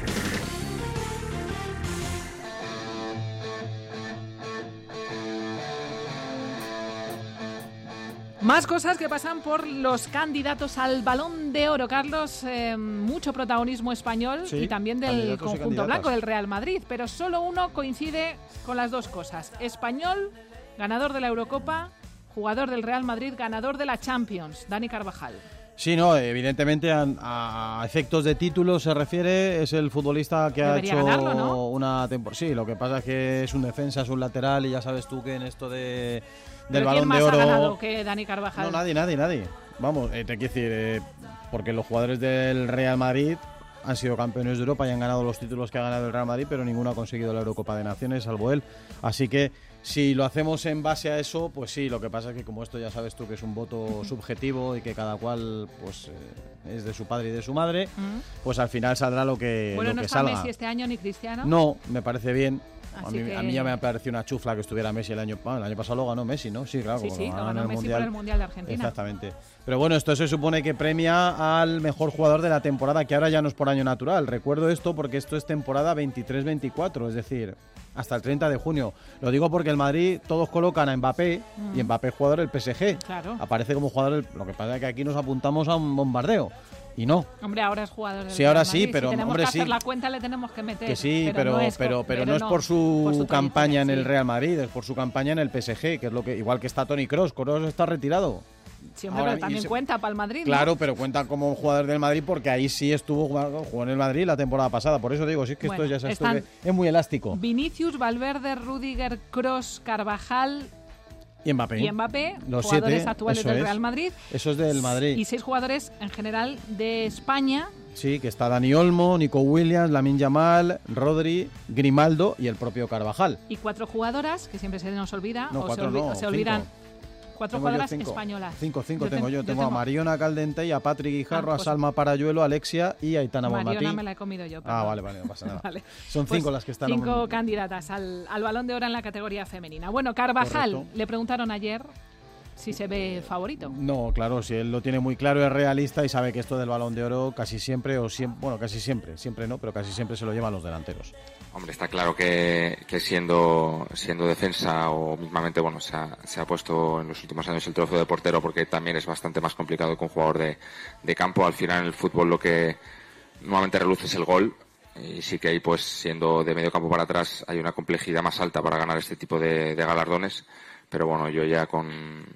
Más cosas que pasan por los candidatos al Balón de Oro, Carlos. Mucho protagonismo español, sí, y también del conjunto blanco, del Real Madrid. Pero solo uno coincide con las dos cosas. Español, ganador de la Eurocopa, jugador del Real Madrid, ganador de la Champions, Dani Carvajal. Sí, no, evidentemente a efectos de título se refiere, es el futbolista que debería ha hecho ganarlo, ¿no? una temporada. Sí, lo que pasa es que es un defensa, es un lateral y ya sabes tú que en esto del ¿Pero Balón quién más de Oro... ha ganado que Dani Carvajal? No, nadie. Vamos, te quiero decir, porque los jugadores del Real Madrid han sido campeones de Europa y han ganado los títulos que ha ganado el Real Madrid, pero ninguno ha conseguido la Eurocopa de Naciones, salvo él. Así que si lo hacemos en base a eso, pues sí, lo que pasa es que como esto ya sabes tú que es un voto subjetivo y que cada cual pues es de su padre y de su madre, pues al final saldrá lo que, bueno, lo no que está salga. Messi este año ni Cristiano. No, me parece bien. A Así mí ya me ha parecido una chufla que estuviera Messi el año pasado lo ganó Messi, ¿no? Sí, claro. Sí, lo ganó el Messi mundial. por el Mundial de Argentina. Exactamente. Pero bueno, esto se supone que premia al mejor jugador de la temporada, que ahora ya no es por año natural. Recuerdo esto porque esto es temporada 23-24, es decir, hasta el 30 de junio. Lo digo porque el Madrid todos colocan a Mbappé y Mbappé es jugador del PSG. Claro. Aparece como jugador, lo que pasa es que aquí nos apuntamos a un bombardeo. Y no. Hombre, ahora es jugador del Sí, ahora Real sí, Madrid. pero si tenemos hombre, que hacer sí. la cuenta le tenemos que meter. Que sí, pero no es por su campaña en el Real Madrid, es por su campaña en el PSG, que es lo que igual que está Toni Kroos. Kroos está retirado. Sí, hombre, pero también cuenta para el Madrid, ¿no? Claro, pero cuenta como un jugador del Madrid porque ahí sí jugó en el Madrid la temporada pasada. Por eso digo, sí, es que bueno, esto ya es muy elástico. Vinicius, Valverde, Rüdiger, Kroos, Carvajal y Mbappé, los jugadores 7 actuales del Real Madrid. Eso es del Madrid. Y 6 jugadores en general de España. Sí, que está Dani Olmo, Nico Williams, Lamine Yamal, Rodri, Grimaldo y el propio Carvajal. Y 4 jugadoras, que siempre se nos olvida, no, o se olvidan. 4 jugadoras cinco. españolas. 5 tengo yo. Tengo a Mariona Caldentey, a Patrick Guijarro, a Salma Parayuelo, a Alexia y a Aitana Bonmatí. Mariona me la he comido yo. Ah, vale, no pasa nada. Vale. Son 5 las que están. 5 candidatas al Balón de Oro en la categoría femenina. Bueno, Carvajal, correcto. Le preguntaron ayer si se ve favorito. No, claro, si él lo tiene muy claro, es realista y sabe que esto del Balón de Oro casi siempre, casi siempre no, pero casi siempre se lo llevan los delanteros. Hombre, está claro que siendo defensa o mismamente, bueno, se ha puesto en los últimos años el trofeo de portero porque también es bastante más complicado que un jugador de campo. Al final en el fútbol lo que normalmente reluce es el gol y sí que ahí pues siendo de medio campo para atrás hay una complejidad más alta para ganar este tipo de galardones. Pero bueno, yo ya con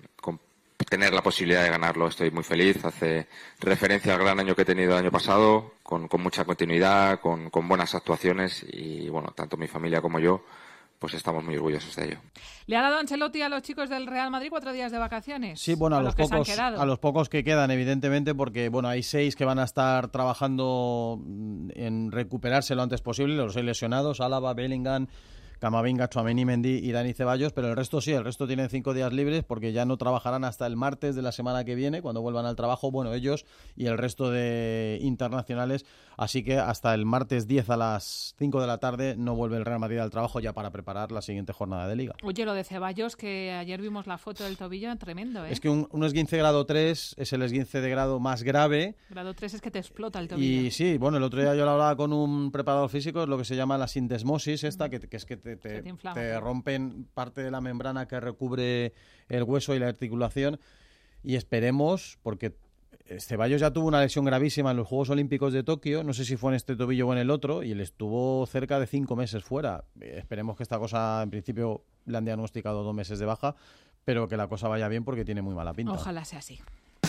tener la posibilidad de ganarlo estoy muy feliz. Hace referencia al gran año que he tenido el año pasado, con mucha continuidad, con buenas actuaciones y bueno, tanto mi familia como yo pues estamos muy orgullosos de ello. ¿Le ha dado Ancelotti a los chicos del Real Madrid 4 días de vacaciones? Sí, bueno, a los pocos que quedan, evidentemente, porque bueno, hay 6 que van a estar trabajando en recuperarse lo antes posible, los 6 lesionados, Álava, Bellingham, Camavinga, Tchouaméni, Mendy y Dani Ceballos, pero el resto tienen 5 días libres porque ya no trabajarán hasta el martes de la semana que viene, cuando vuelvan al trabajo, bueno, ellos y el resto de internacionales, así que hasta el martes 10 a las 5 de la tarde no vuelve el Real Madrid al trabajo ya para preparar la siguiente jornada de Liga. Oye, lo de Ceballos, que ayer vimos la foto del tobillo, tremendo, ¿eh? Es que un esguince grado 3 es el esguince de grado más grave. Grado 3 es que te explota el tobillo. Y sí, bueno, el otro día yo lo hablaba con un preparador físico, es lo que se llama la sindesmosis esta, que es que te rompen parte de la membrana que recubre el hueso y la articulación y esperemos, porque Ceballos ya tuvo una lesión gravísima en los Juegos Olímpicos de Tokio, no sé si fue en este tobillo o en el otro, y él estuvo cerca de 5 meses fuera. Esperemos que esta cosa, en principio, le han diagnosticado 2 meses de baja, pero que la cosa vaya bien porque tiene muy mala pinta. Ojalá sea así.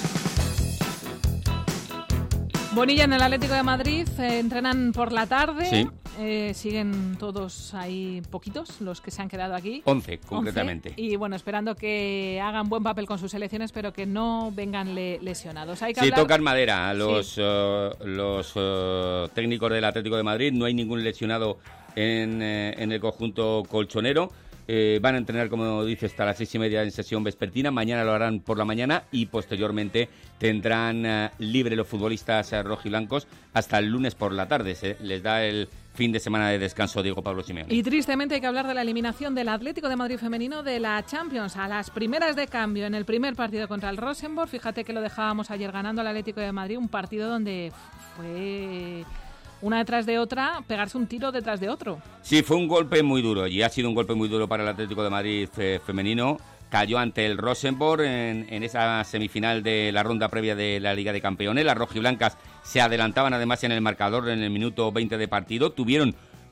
Bonilla en el Atlético de Madrid, entrenan por la tarde. Sí. Siguen todos ahí poquitos los que se han quedado aquí. 11 concretamente. Y bueno, esperando que hagan buen papel con sus selecciones, pero que no vengan lesionados. Hay que sí, hablar... tocan madera a los técnicos del Atlético de Madrid. No hay ningún lesionado en el conjunto colchonero. Van a entrenar, como dice, hasta las 6:30 en sesión vespertina. Mañana lo harán por la mañana y posteriormente tendrán libre los futbolistas rojiblancos hasta el lunes por la tarde. Les da el fin de semana de descanso Diego Pablo Simeone. Y tristemente hay que hablar de la eliminación del Atlético de Madrid femenino de la Champions a las primeras de cambio en el primer partido contra el Rosenborg. Fíjate que lo dejábamos ayer ganando al Atlético de Madrid, un partido donde fue una detrás de otra, pegarse un tiro detrás de otro. Sí, fue un golpe muy duro y ha sido un golpe muy duro para el Atlético de Madrid femenino. Cayó ante el Rosenborg en esa semifinal de la ronda previa de la Liga de Campeones. Las rojiblancas se adelantaban además en el marcador en el minuto 20 de partido. Tuvieron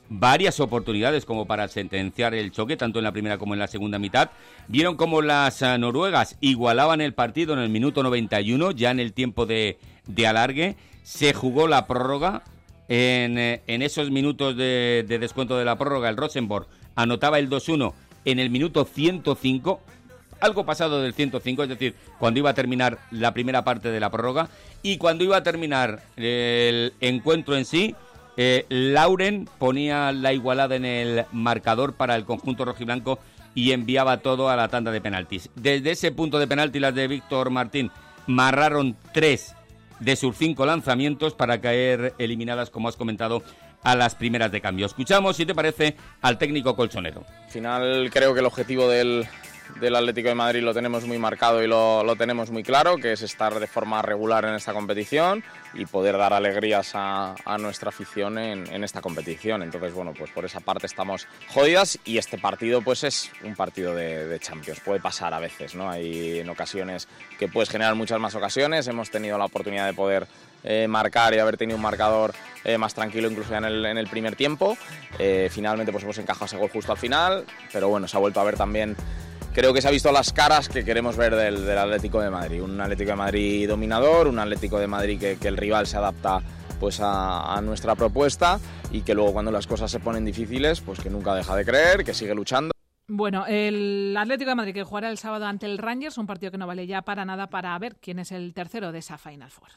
varias oportunidades como para sentenciar el choque, tanto en la primera como en la segunda mitad. Vieron como las noruegas igualaban el partido en el minuto 91, ya en el tiempo de alargue. Se jugó la prórroga. En esos minutos de descuento de la prórroga, el Rosenborg anotaba el 2-1 en el minuto 105, algo pasado del 105, es decir, cuando iba a terminar la primera parte de la prórroga, y cuando iba a terminar el encuentro en sí, Lauren ponía la igualada en el marcador para el conjunto rojiblanco y enviaba todo a la tanda de penaltis. Desde ese punto de penalti, las de Víctor Martín marraron 3 de sus 5 lanzamientos para caer eliminadas, como has comentado, a las primeras de cambio. Escuchamos, si te parece, al técnico colchonero. Al final creo que el objetivo del Atlético de Madrid lo tenemos muy marcado y lo tenemos muy claro, que es estar de forma regular en esta competición y poder dar alegrías a nuestra afición en esta competición. Entonces, bueno, pues por esa parte estamos jodidas y este partido pues es un partido de Champions. Puede pasar a veces, ¿no? Hay en ocasiones que puedes generar muchas más ocasiones. Hemos tenido la oportunidad de poder marcar y haber tenido un marcador más tranquilo incluso ya en el primer tiempo. Finalmente pues hemos encajado ese gol justo al final, pero bueno, se ha vuelto a ver también. Creo que se ha visto las caras que queremos ver del Atlético de Madrid. Un Atlético de Madrid dominador, un Atlético de Madrid que el rival se adapta pues a nuestra propuesta y que luego cuando las cosas se ponen difíciles, pues que nunca deja de creer, que sigue luchando. Bueno, el Atlético de Madrid que jugará el sábado ante el Rangers, un partido que no vale ya para nada para ver quién es el tercero de esa Final Four.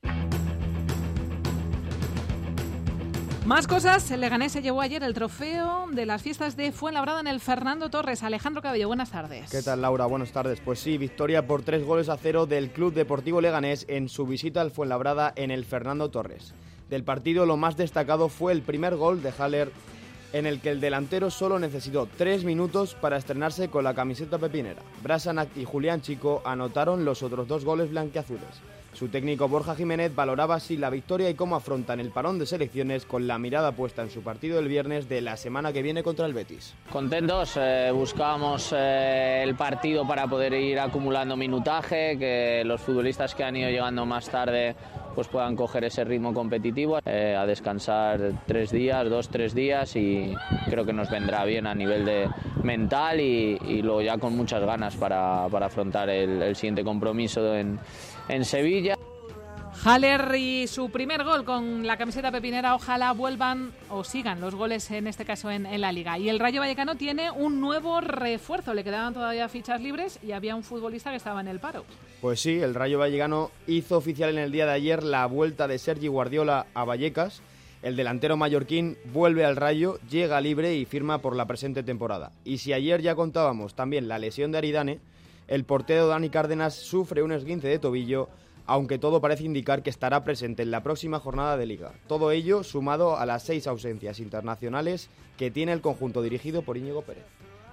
Más cosas, el Leganés se llevó ayer el trofeo de las fiestas de Fuenlabrada en el Fernando Torres. Alejandro Cabello, buenas tardes. ¿Qué tal, Laura? Buenas tardes. Pues sí, victoria por 3-0 del Club Deportivo Leganés en su visita al Fuenlabrada en el Fernando Torres. Del partido lo más destacado fue el primer gol de Haller, en el que el delantero solo necesitó 3 minutos para estrenarse con la camiseta pepinera. Brasanac y Julián Chico anotaron los otros 2 goles blanquiazules. Su técnico Borja Jiménez valoraba así la victoria y cómo afrontan el parón de selecciones con la mirada puesta en su partido del viernes de la semana que viene contra el Betis. Contentos, buscábamos el partido para poder ir acumulando minutaje, que los futbolistas que han ido llegando más tarde pues puedan coger ese ritmo competitivo, a descansar 2-3 días y creo que nos vendrá bien a nivel de mental y luego ya con muchas ganas para afrontar el siguiente compromiso en Sevilla. Haller y su primer gol con la camiseta pepinera, ojalá vuelvan o sigan los goles en este caso en la Liga. Y el Rayo Vallecano tiene un nuevo refuerzo, le quedaban todavía fichas libres y había un futbolista que estaba en el paro. Pues sí, el Rayo Vallecano hizo oficial en el día de ayer la vuelta de Sergi Guardiola a Vallecas. El delantero mallorquín vuelve al Rayo, llega libre y firma por la presente temporada. Y si ayer ya contábamos también la lesión de Aridane, el portero Dani Cárdenas sufre un esguince de tobillo, aunque todo parece indicar que estará presente en la próxima jornada de Liga. Todo ello sumado a las 6 ausencias internacionales que tiene el conjunto dirigido por Íñigo Pérez.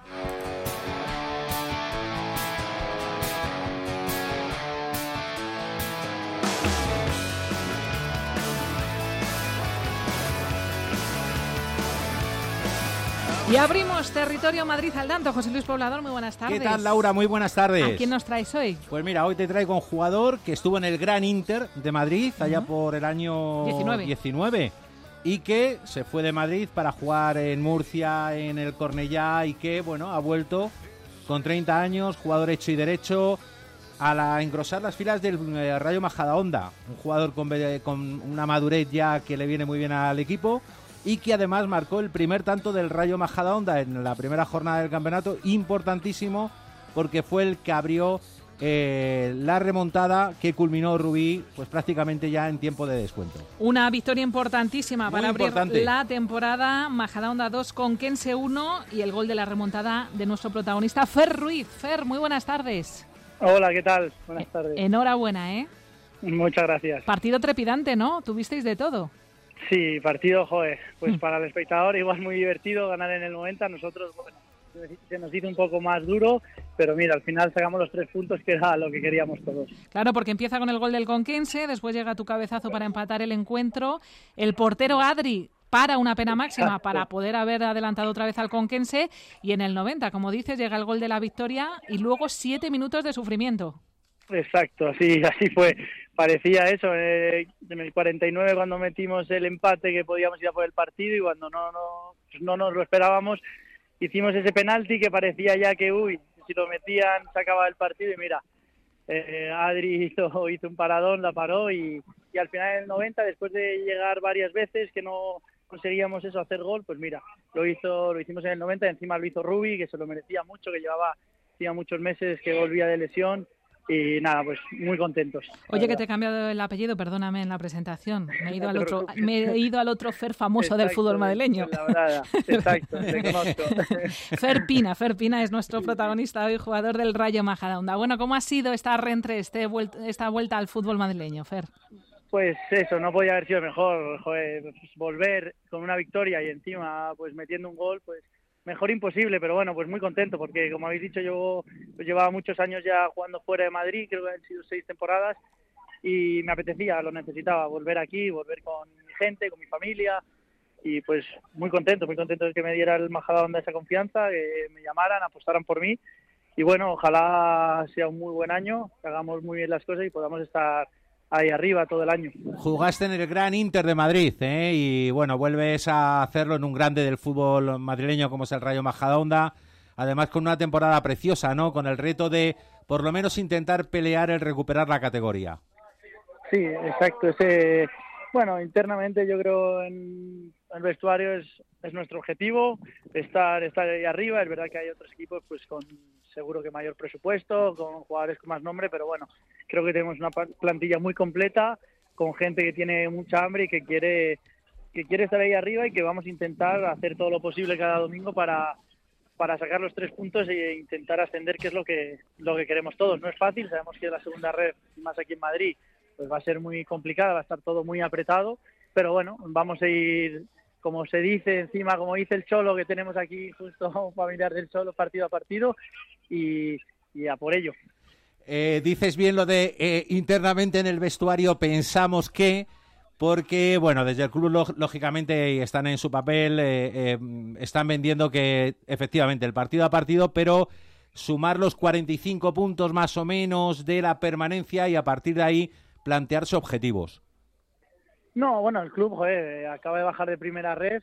Y abrimos territorio Madrid al tanto. José Luis Poblador, muy buenas tardes. ¿Qué tal, Laura? Muy buenas tardes. ¿A quién nos traes hoy? Pues mira, hoy te traigo un jugador que estuvo en el Gran Inter de Madrid allá por el año 19 y que se fue de Madrid para jugar en Murcia, en el Cornellá y que, bueno, ha vuelto con 30 años, jugador hecho y derecho, a engrosar las filas del Rayo Majadahonda. Un jugador con una madurez ya que le viene muy bien al equipo y que además marcó el primer tanto del Rayo Majadahonda en la primera jornada del campeonato, importantísimo porque fue el que abrió la remontada que culminó Rubí pues prácticamente ya en tiempo de descuento. Una victoria importantísima para abrir la temporada. Majadahonda 2, Conquense 1 y el gol de la remontada de nuestro protagonista Fer Ruiz. Fer, muy buenas tardes. Hola, ¿qué tal? Buenas tardes. Enhorabuena, ¿eh? Muchas gracias. Partido trepidante, ¿no? Tuvisteis de todo. Sí, partido, pues para el espectador igual muy divertido ganar en el 90. Nosotros, bueno, se nos hizo un poco más duro, pero mira, al final sacamos los 3 puntos, que era lo que queríamos todos. Claro, porque empieza con el gol del Conquense, después llega tu cabezazo para empatar el encuentro. El portero Adri para una pena máxima para poder haber adelantado otra vez al Conquense y en el 90, como dices, llega el gol de la victoria y luego 7 minutos de sufrimiento. Exacto, así fue. Parecía eso, en el 49 cuando metimos el empate que podíamos ir a por el partido y cuando no pues no nos lo esperábamos. Hicimos ese penalti que parecía ya que, si lo metían se acababa el partido, y mira, Adri hizo un paradón, la paró, y al final en el 90, después de llegar varias veces que no conseguíamos eso, hacer gol, pues mira, lo hicimos en el 90, encima lo hizo Rubi, que se lo merecía mucho, que llevaba muchos meses que volvía de lesión, y nada, pues muy contentos. Oye, que te he cambiado el apellido, perdóname en la presentación. Me he ido al otro Fer famoso del fútbol madrileño. La verdad, exacto, te conozco. Fer Pina es nuestro protagonista hoy, jugador del Rayo Majadahonda. Bueno, ¿cómo ha sido esta vuelta al fútbol madrileño, Fer? Pues eso, no podía haber sido mejor, joder, pues volver con una victoria y encima pues metiendo un gol, pues mejor imposible, pero bueno, pues muy contento porque, como habéis dicho, yo llevaba muchos años ya jugando fuera de Madrid, creo que han sido 6 temporadas, y me apetecía, lo necesitaba, volver aquí, volver con mi gente, con mi familia, y pues muy contento de que me diera el Majadahonda esa confianza, que me llamaran, apostaran por mí, y bueno, ojalá sea un muy buen año, que hagamos muy bien las cosas y podamos estar ahí arriba todo el año. Jugaste en el Gran Inter de Madrid, y bueno, vuelves a hacerlo en un grande del fútbol madrileño como es el Rayo Majadahonda, además con una temporada preciosa, ¿no? Con el reto de por lo menos intentar pelear el recuperar la categoría. Sí, exacto. Bueno, internamente yo creo en el vestuario es nuestro objetivo, estar ahí arriba. Es verdad que hay otros equipos pues con seguro que mayor presupuesto, con jugadores con más nombre, pero bueno, creo que tenemos una plantilla muy completa, con gente que tiene mucha hambre y que quiere estar ahí arriba, y que vamos a intentar hacer todo lo posible cada domingo para sacar los 3 puntos e intentar ascender, que es lo que queremos todos. No es fácil, sabemos que la segunda red, más aquí en Madrid, pues va a ser muy complicada, va a estar todo muy apretado, pero bueno, vamos a ir, como se dice encima, como dice el Cholo, que tenemos aquí justo un familiar del Cholo, partido a partido, y a por ello. Dices bien lo de internamente en el vestuario pensamos que, porque bueno, desde el club lógicamente están en su papel, están vendiendo que efectivamente el partido a partido, pero sumar los 45 puntos más o menos de la permanencia y a partir de ahí plantearse objetivos. No, bueno, el club acaba de bajar de primera red.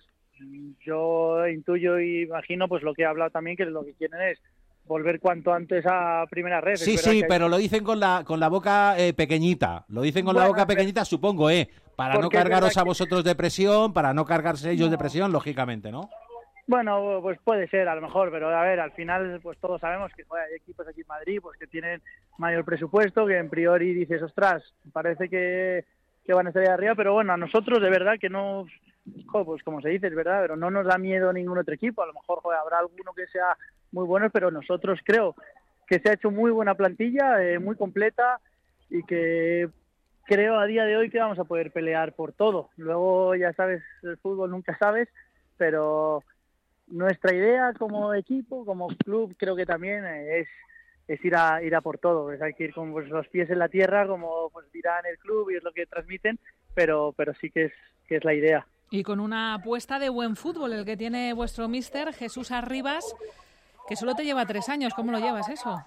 Yo intuyo y imagino pues lo que he hablado también, que lo que quieren es volver cuanto antes a primera red. Sí, pero lo dicen con la boca pequeñita. Lo dicen con la boca pequeñita, supongo, para no cargaros a vosotros de presión, para no cargarse ellos de presión, lógicamente, ¿no? Bueno, pues puede ser, a lo mejor, pero a ver, al final pues todos sabemos que hay equipos aquí en Madrid pues que tienen mayor presupuesto, que en priori dices, ostras, parece que van a estar ahí arriba, pero bueno, a nosotros de verdad que no, pues como se dice, es verdad, pero no nos da miedo ningún otro equipo. A lo mejor habrá alguno que sea muy bueno, pero nosotros creo que se ha hecho muy buena plantilla, muy completa, y que creo a día de hoy que vamos a poder pelear por todo. Luego ya sabes, el fútbol nunca sabes, pero nuestra idea como equipo, como club, creo que también es ir a por todo. Hay que ir con los pies en la tierra, como pues dirán el club, y es lo que transmiten, pero sí que es la idea. Y con una apuesta de buen fútbol, el que tiene vuestro míster, Jesús Arribas, que solo te lleva 3 años. ¿Cómo lo llevas eso?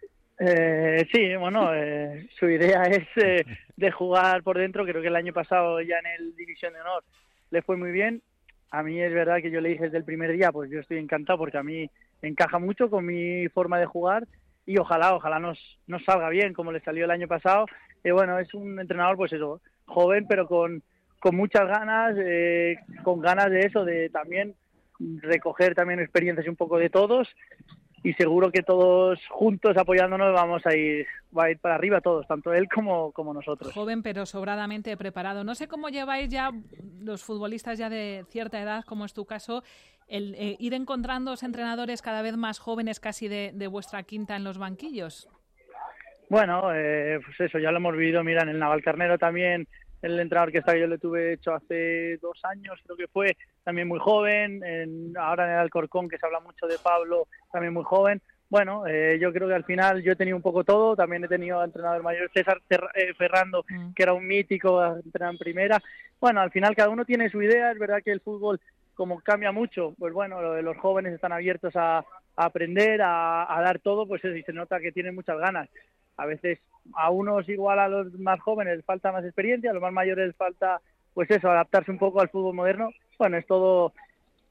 Sí, bueno, su idea es de jugar por dentro. Creo que el año pasado ya en el División de Honor le fue muy bien. A mí es verdad que yo le dije desde el primer día, pues yo estoy encantado porque a mí encaja mucho con mi forma de jugar, y ojalá nos salga bien como le salió el año pasado. Bueno, es un entrenador pues eso, joven, pero con muchas ganas, con ganas de eso, de también recoger también experiencias un poco de todos, y seguro que todos juntos apoyándonos va a ir para arriba todos, tanto él como nosotros. Joven pero sobradamente preparado. No sé cómo lleváis ya los futbolistas ya de cierta edad, como es tu caso, el ir encontrando entrenadores cada vez más jóvenes, casi de vuestra quinta en los banquillos. Bueno, pues eso ya lo hemos vivido. Mira, en el Navalcarnero también, el entrenador que está, yo le tuve hecho hace 2 años, creo que fue, también muy joven. Ahora en el Alcorcón, que se habla mucho de Pablo, también muy joven. Bueno, yo creo que al final yo he tenido un poco todo. También he tenido entrenador mayor, César Ferrando, que era un mítico, entrenador en primera. Bueno, al final cada uno tiene su idea. Es verdad que el fútbol, como cambia mucho, pues bueno, los jóvenes están abiertos a aprender, a dar todo, pues y se nota que tienen muchas ganas. A veces a unos igual a los más jóvenes les falta más experiencia, a los más mayores les falta, pues eso, adaptarse un poco al fútbol moderno. Bueno, es todo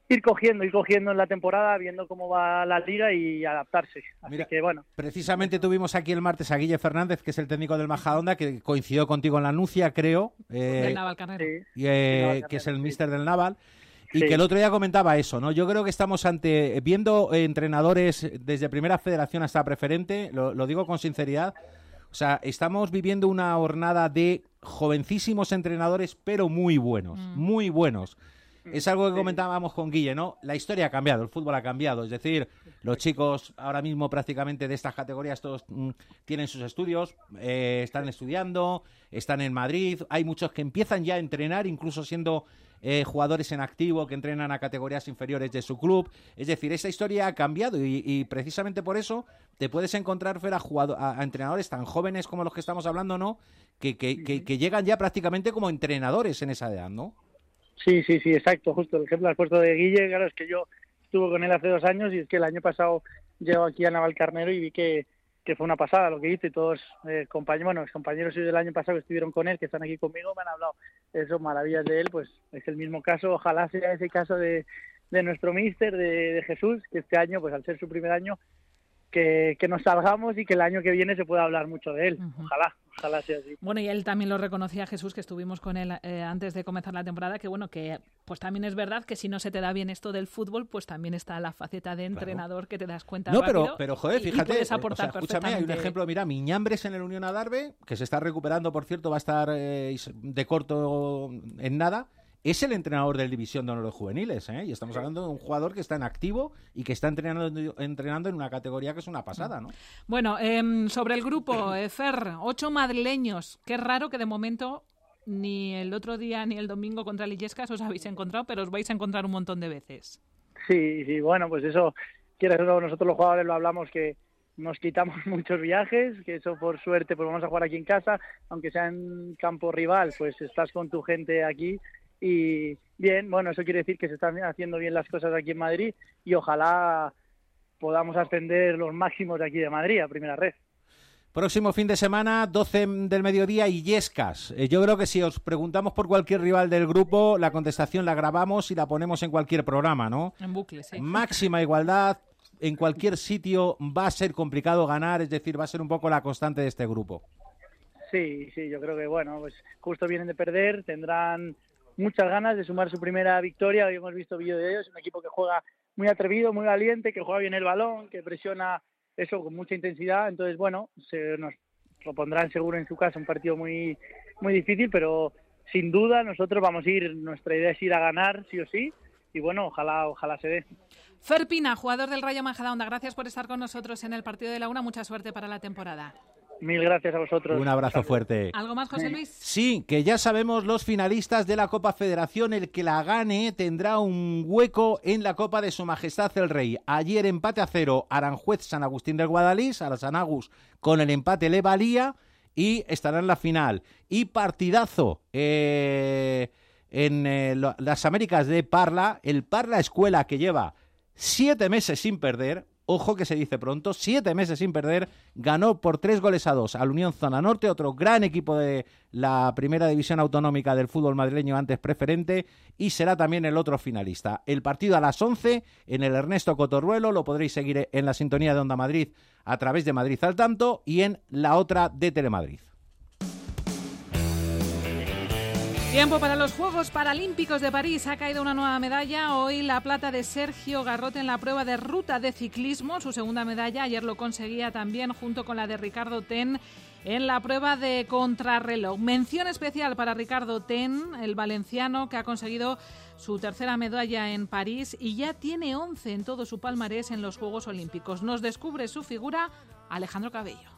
ir cogiendo en la temporada, viendo cómo va la liga y adaptarse. Así Mira, que bueno. Precisamente tuvimos aquí el martes a Guille Fernández, que es el técnico del Majadahonda, que coincidió contigo en la Nucia, creo. Del Navalcarnero. Que es el míster del Naval. Y que el otro día comentaba eso, ¿no? Yo creo que estamos viendo entrenadores desde Primera Federación hasta Preferente, lo digo con sinceridad. O sea, estamos viviendo una jornada de jovencísimos entrenadores, pero muy buenos, muy buenos. Es algo que comentábamos con Guille, ¿no? La historia ha cambiado, el fútbol ha cambiado. Es decir, los chicos ahora mismo prácticamente de estas categorías todos tienen sus estudios, están estudiando, están en Madrid. Hay muchos que empiezan ya a entrenar, incluso siendo jugadores en activo que entrenan a categorías inferiores de su club. Es decir, esta historia ha cambiado y precisamente por eso te puedes encontrar, Fer, a entrenadores tan jóvenes como los que estamos hablando, ¿no? Que llegan ya prácticamente como entrenadores en esa edad, ¿no? Sí, exacto, justo. El ejemplo has puesto de Guille, claro, es que yo estuve con él hace 2 años y es que el año pasado llego aquí a Navalcarnero y vi que fue una pasada lo que hizo y todos los compañeros del año pasado que estuvieron con él, que están aquí conmigo, me han hablado de eso, maravillas de él. Pues es el mismo caso, ojalá sea ese caso de nuestro míster, de Jesús, que este año, pues al ser su primer año, que nos salgamos y que el año que viene se pueda hablar mucho de él. Ojalá sea así. Bueno, y él también lo reconocía, Jesús, que estuvimos con él antes de comenzar la temporada, que pues también es verdad que si no se te da bien esto del fútbol, pues también está la faceta de entrenador, que te das cuenta rápido. Pero joder, fíjate, puedes aportar escúchame, hay un ejemplo, mira, Miñambres en el Unión Adarve, que se está recuperando, por cierto, va a estar de corto en nada. Es el entrenador del División de Honor de Juveniles, ¿eh? Y estamos hablando de un jugador que está en activo y que está entrenando en una categoría que es una pasada, ¿no? Bueno, sobre el grupo, Fer, 8 madrileños. Qué raro que de momento ni el otro día ni el domingo contra el Illescas os habéis encontrado, pero os vais a encontrar un montón de veces. Sí, bueno, pues eso, quieras o no, nosotros los jugadores lo hablamos, que nos quitamos muchos viajes, que eso por suerte pues vamos a jugar aquí en casa, aunque sea en campo rival, pues estás con tu gente aquí. Y bien, bueno, eso quiere decir que se están haciendo bien las cosas aquí en Madrid y ojalá podamos ascender los máximos de aquí de Madrid a Primera Red. Próximo fin de semana, 12 del mediodía, Illescas. Yo creo que si os preguntamos por cualquier rival del grupo, la contestación la grabamos y la ponemos en cualquier programa, ¿no? En bucle, sí. Máxima igualdad, en cualquier sitio va a ser complicado ganar, es decir, va a ser un poco la constante de este grupo. Sí, yo creo que bueno, pues justo vienen de perder, tendrán muchas ganas de sumar su primera victoria. Hoy hemos visto vídeo de ellos, un equipo que juega muy atrevido, muy valiente, que juega bien el balón, que presiona eso con mucha intensidad. Entonces, bueno, se nos lo pondrán seguro en su casa, un partido muy, muy difícil, pero sin duda nosotros vamos a ir, nuestra idea es ir a ganar sí o sí, y bueno, ojalá se dé. Fer Pina, jugador del Rayo Majadahonda, gracias por estar con nosotros en el partido de la Una, mucha suerte para la temporada. Mil gracias a vosotros. Un abrazo fuerte. ¿Algo más, José Luis? Sí, que ya sabemos los finalistas de la Copa Federación. El que la gane tendrá un hueco en la Copa de Su Majestad el Rey. Ayer empate a 0, Aranjuez San Agustín del Guadalís. A la San Agus con el empate le valía y estará en la final. Y partidazo en las Américas de Parla. El Parla Escuela, que lleva 7 meses sin perder. Ojo que se dice pronto, 7 meses sin perder, ganó por 3-2 al Unión Zona Norte, otro gran equipo de la Primera División Autonómica del fútbol madrileño, antes Preferente, y será también el otro finalista. El partido a las 11 en el Ernesto Cotorruelo, lo podréis seguir en la sintonía de Onda Madrid a través de Madrid al Tanto y en la otra de Telemadrid. Tiempo para los Juegos Paralímpicos de París. Ha caído una nueva medalla. Hoy la plata de Sergio Garrote en la prueba de ruta de ciclismo. Su segunda medalla. Ayer lo conseguía también junto con la de Ricardo Ten en la prueba de contrarreloj. Mención especial para Ricardo Ten, el valenciano que ha conseguido su tercera medalla en París y ya tiene 11 en todo su palmarés en los Juegos Olímpicos. Nos descubre su figura Alejandro Cabello.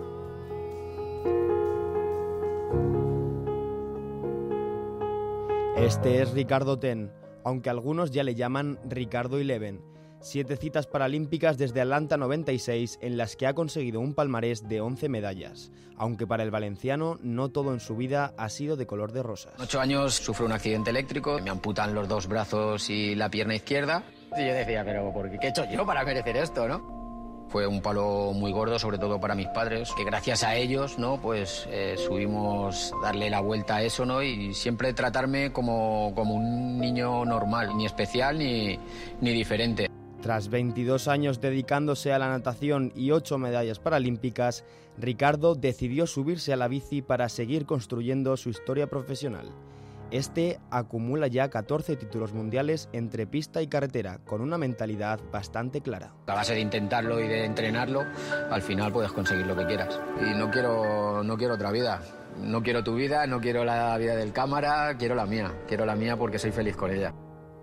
Este es Ricardo Ten, aunque algunos ya le llaman Ricardo Eleven. 7 citas paralímpicas desde Atlanta 96 en las que ha conseguido un palmarés de 11 medallas, aunque para el valenciano no todo en su vida ha sido de color de rosas. 8 años sufro un accidente eléctrico, me amputan los 2 brazos y la pierna izquierda. Y yo decía, pero ¿qué he hecho yo para merecer esto, no? Fue un palo muy gordo, sobre todo para mis padres, que gracias a ellos, ¿no? Pues subimos darle la vuelta a eso, ¿no? Y siempre tratarme como un niño normal, ni especial ni diferente. Tras 22 años dedicándose a la natación y 8 medallas paralímpicas, Ricardo decidió subirse a la bici para seguir construyendo su historia profesional. Este acumula ya 14 títulos mundiales entre pista y carretera, con una mentalidad bastante clara. A base de intentarlo y de entrenarlo, al final puedes conseguir lo que quieras. Y no quiero otra vida. No quiero tu vida, no quiero la vida del cámara, quiero la mía. Quiero la mía porque soy feliz con ella.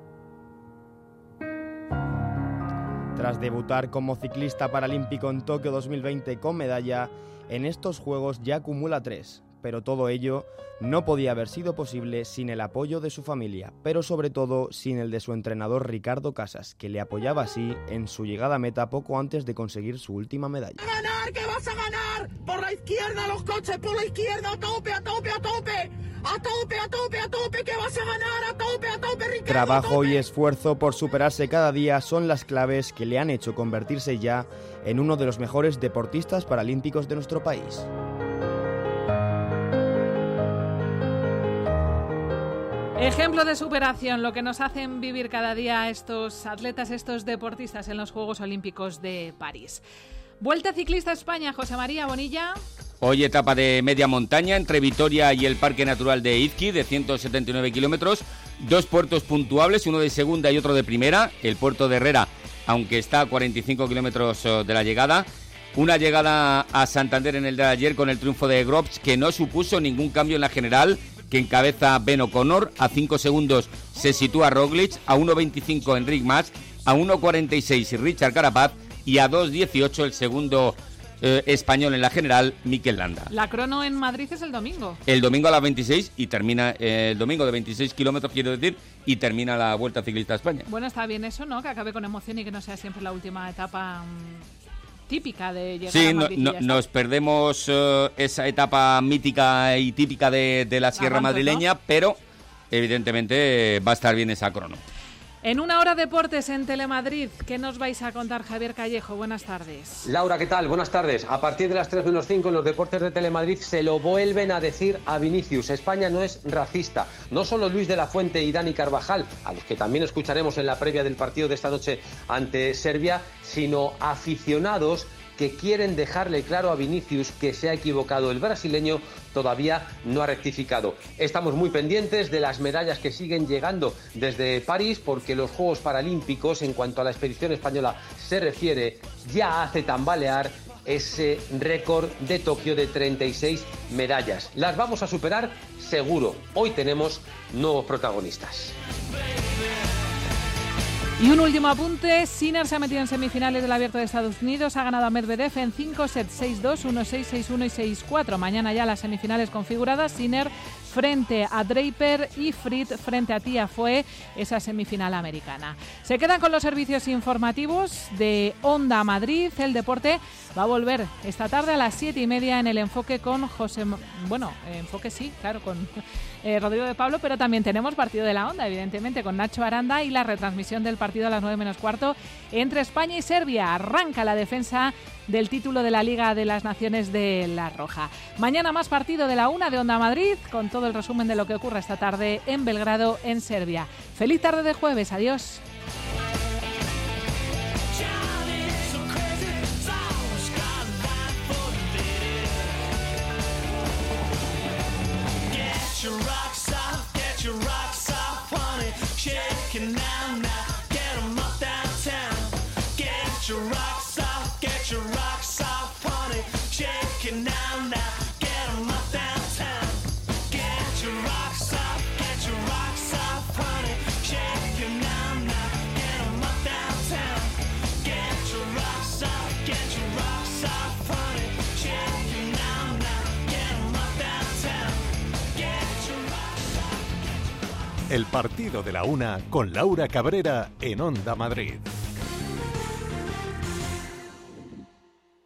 Tras debutar como ciclista paralímpico en Tokio 2020 con medalla, en estos Juegos ya acumula 3. Pero todo ello no podía haber sido posible sin el apoyo de su familia, pero sobre todo sin el de su entrenador Ricardo Casas, que le apoyaba así en su llegada a meta poco antes de conseguir su última medalla. ¡A ganar, que vas a ganar! ¡Por la izquierda los coches, por la izquierda, a tope, a tope, a tope! ¡A tope, a tope, a tope, que vas a ganar! ¡A tope, Ricardo! Trabajo y esfuerzo por superarse cada día son las claves que le han hecho convertirse ya en uno de los mejores deportistas paralímpicos de nuestro país. Ejemplo de superación, lo que nos hacen vivir cada día estos atletas, estos deportistas en los Juegos Olímpicos de París. Vuelta Ciclista a España, José María Bonilla. Hoy etapa de media montaña entre Vitoria y el Parque Natural de Izqui, de 179 kilómetros. 2 puertos puntuables, uno de segunda y otro de primera. El puerto de Herrera, aunque está a 45 kilómetros de la llegada. Una llegada a Santander en el de ayer con el triunfo de Groves, que no supuso ningún cambio en la general, que encabeza Ben O'Connor. A 5 segundos se sitúa Roglic, a 1.25 Enric Mas, a 1.46 Richard Carapaz y a 2.18 el segundo español en la general, Mikel Landa. La crono en Madrid es el domingo. El domingo a las 26 y termina el domingo de 26 kilómetros, quiero decir, y termina la Vuelta Ciclista a España. Bueno, está bien eso, ¿no? Que acabe con emoción y que no sea siempre la última etapa típica de llegar a Madrid. Sí, nos perdemos esa etapa mítica y típica de la Sierra Madrileña, ¿no? Pero evidentemente va a estar bien esa crono. En Una Hora Deportes en Telemadrid, ¿qué nos vais a contar, Javier Callejo? Buenas tardes. Laura, ¿qué tal? Buenas tardes. A partir de las 3 menos 5 en los deportes de Telemadrid se lo vuelven a decir a Vinicius. España no es racista. No solo Luis de la Fuente y Dani Carvajal, a los que también escucharemos en la previa del partido de esta noche ante Serbia, sino aficionados que quieren dejarle claro a Vinicius que se ha equivocado. El brasileño todavía no ha rectificado. Estamos muy pendientes de las medallas que siguen llegando desde París, porque los Juegos Paralímpicos, en cuanto a la expedición española se refiere, ya hace tambalear ese récord de Tokio de 36 medallas. Las vamos a superar seguro. Hoy tenemos nuevos protagonistas. Y un último apunte, Sinner se ha metido en semifinales del Abierto de Estados Unidos, ha ganado a Medvedev en 5 sets, 6-2, 1-6, 6-1 y 6-4. Mañana ya las semifinales configuradas, Sinner frente a Draper y Fritz frente a Tiafoe, esa semifinal americana. Se quedan con los servicios informativos de Onda Madrid. El deporte va a volver esta tarde a las 7:30 en el Enfoque con Enfoque sí, claro, con Rodrigo de Pablo, pero también tenemos partido de la Onda, evidentemente, con Nacho Aranda y la retransmisión del partido a las 9 menos cuarto entre España y Serbia. Arranca la defensa del título de la Liga de las Naciones de La Roja. Mañana más partido de la 1 de Onda Madrid, con todo el resumen de lo que ocurre esta tarde en Belgrado, en Serbia. Feliz tarde de jueves, adiós. El partido de la 1 con Laura Cabrera en Onda Madrid.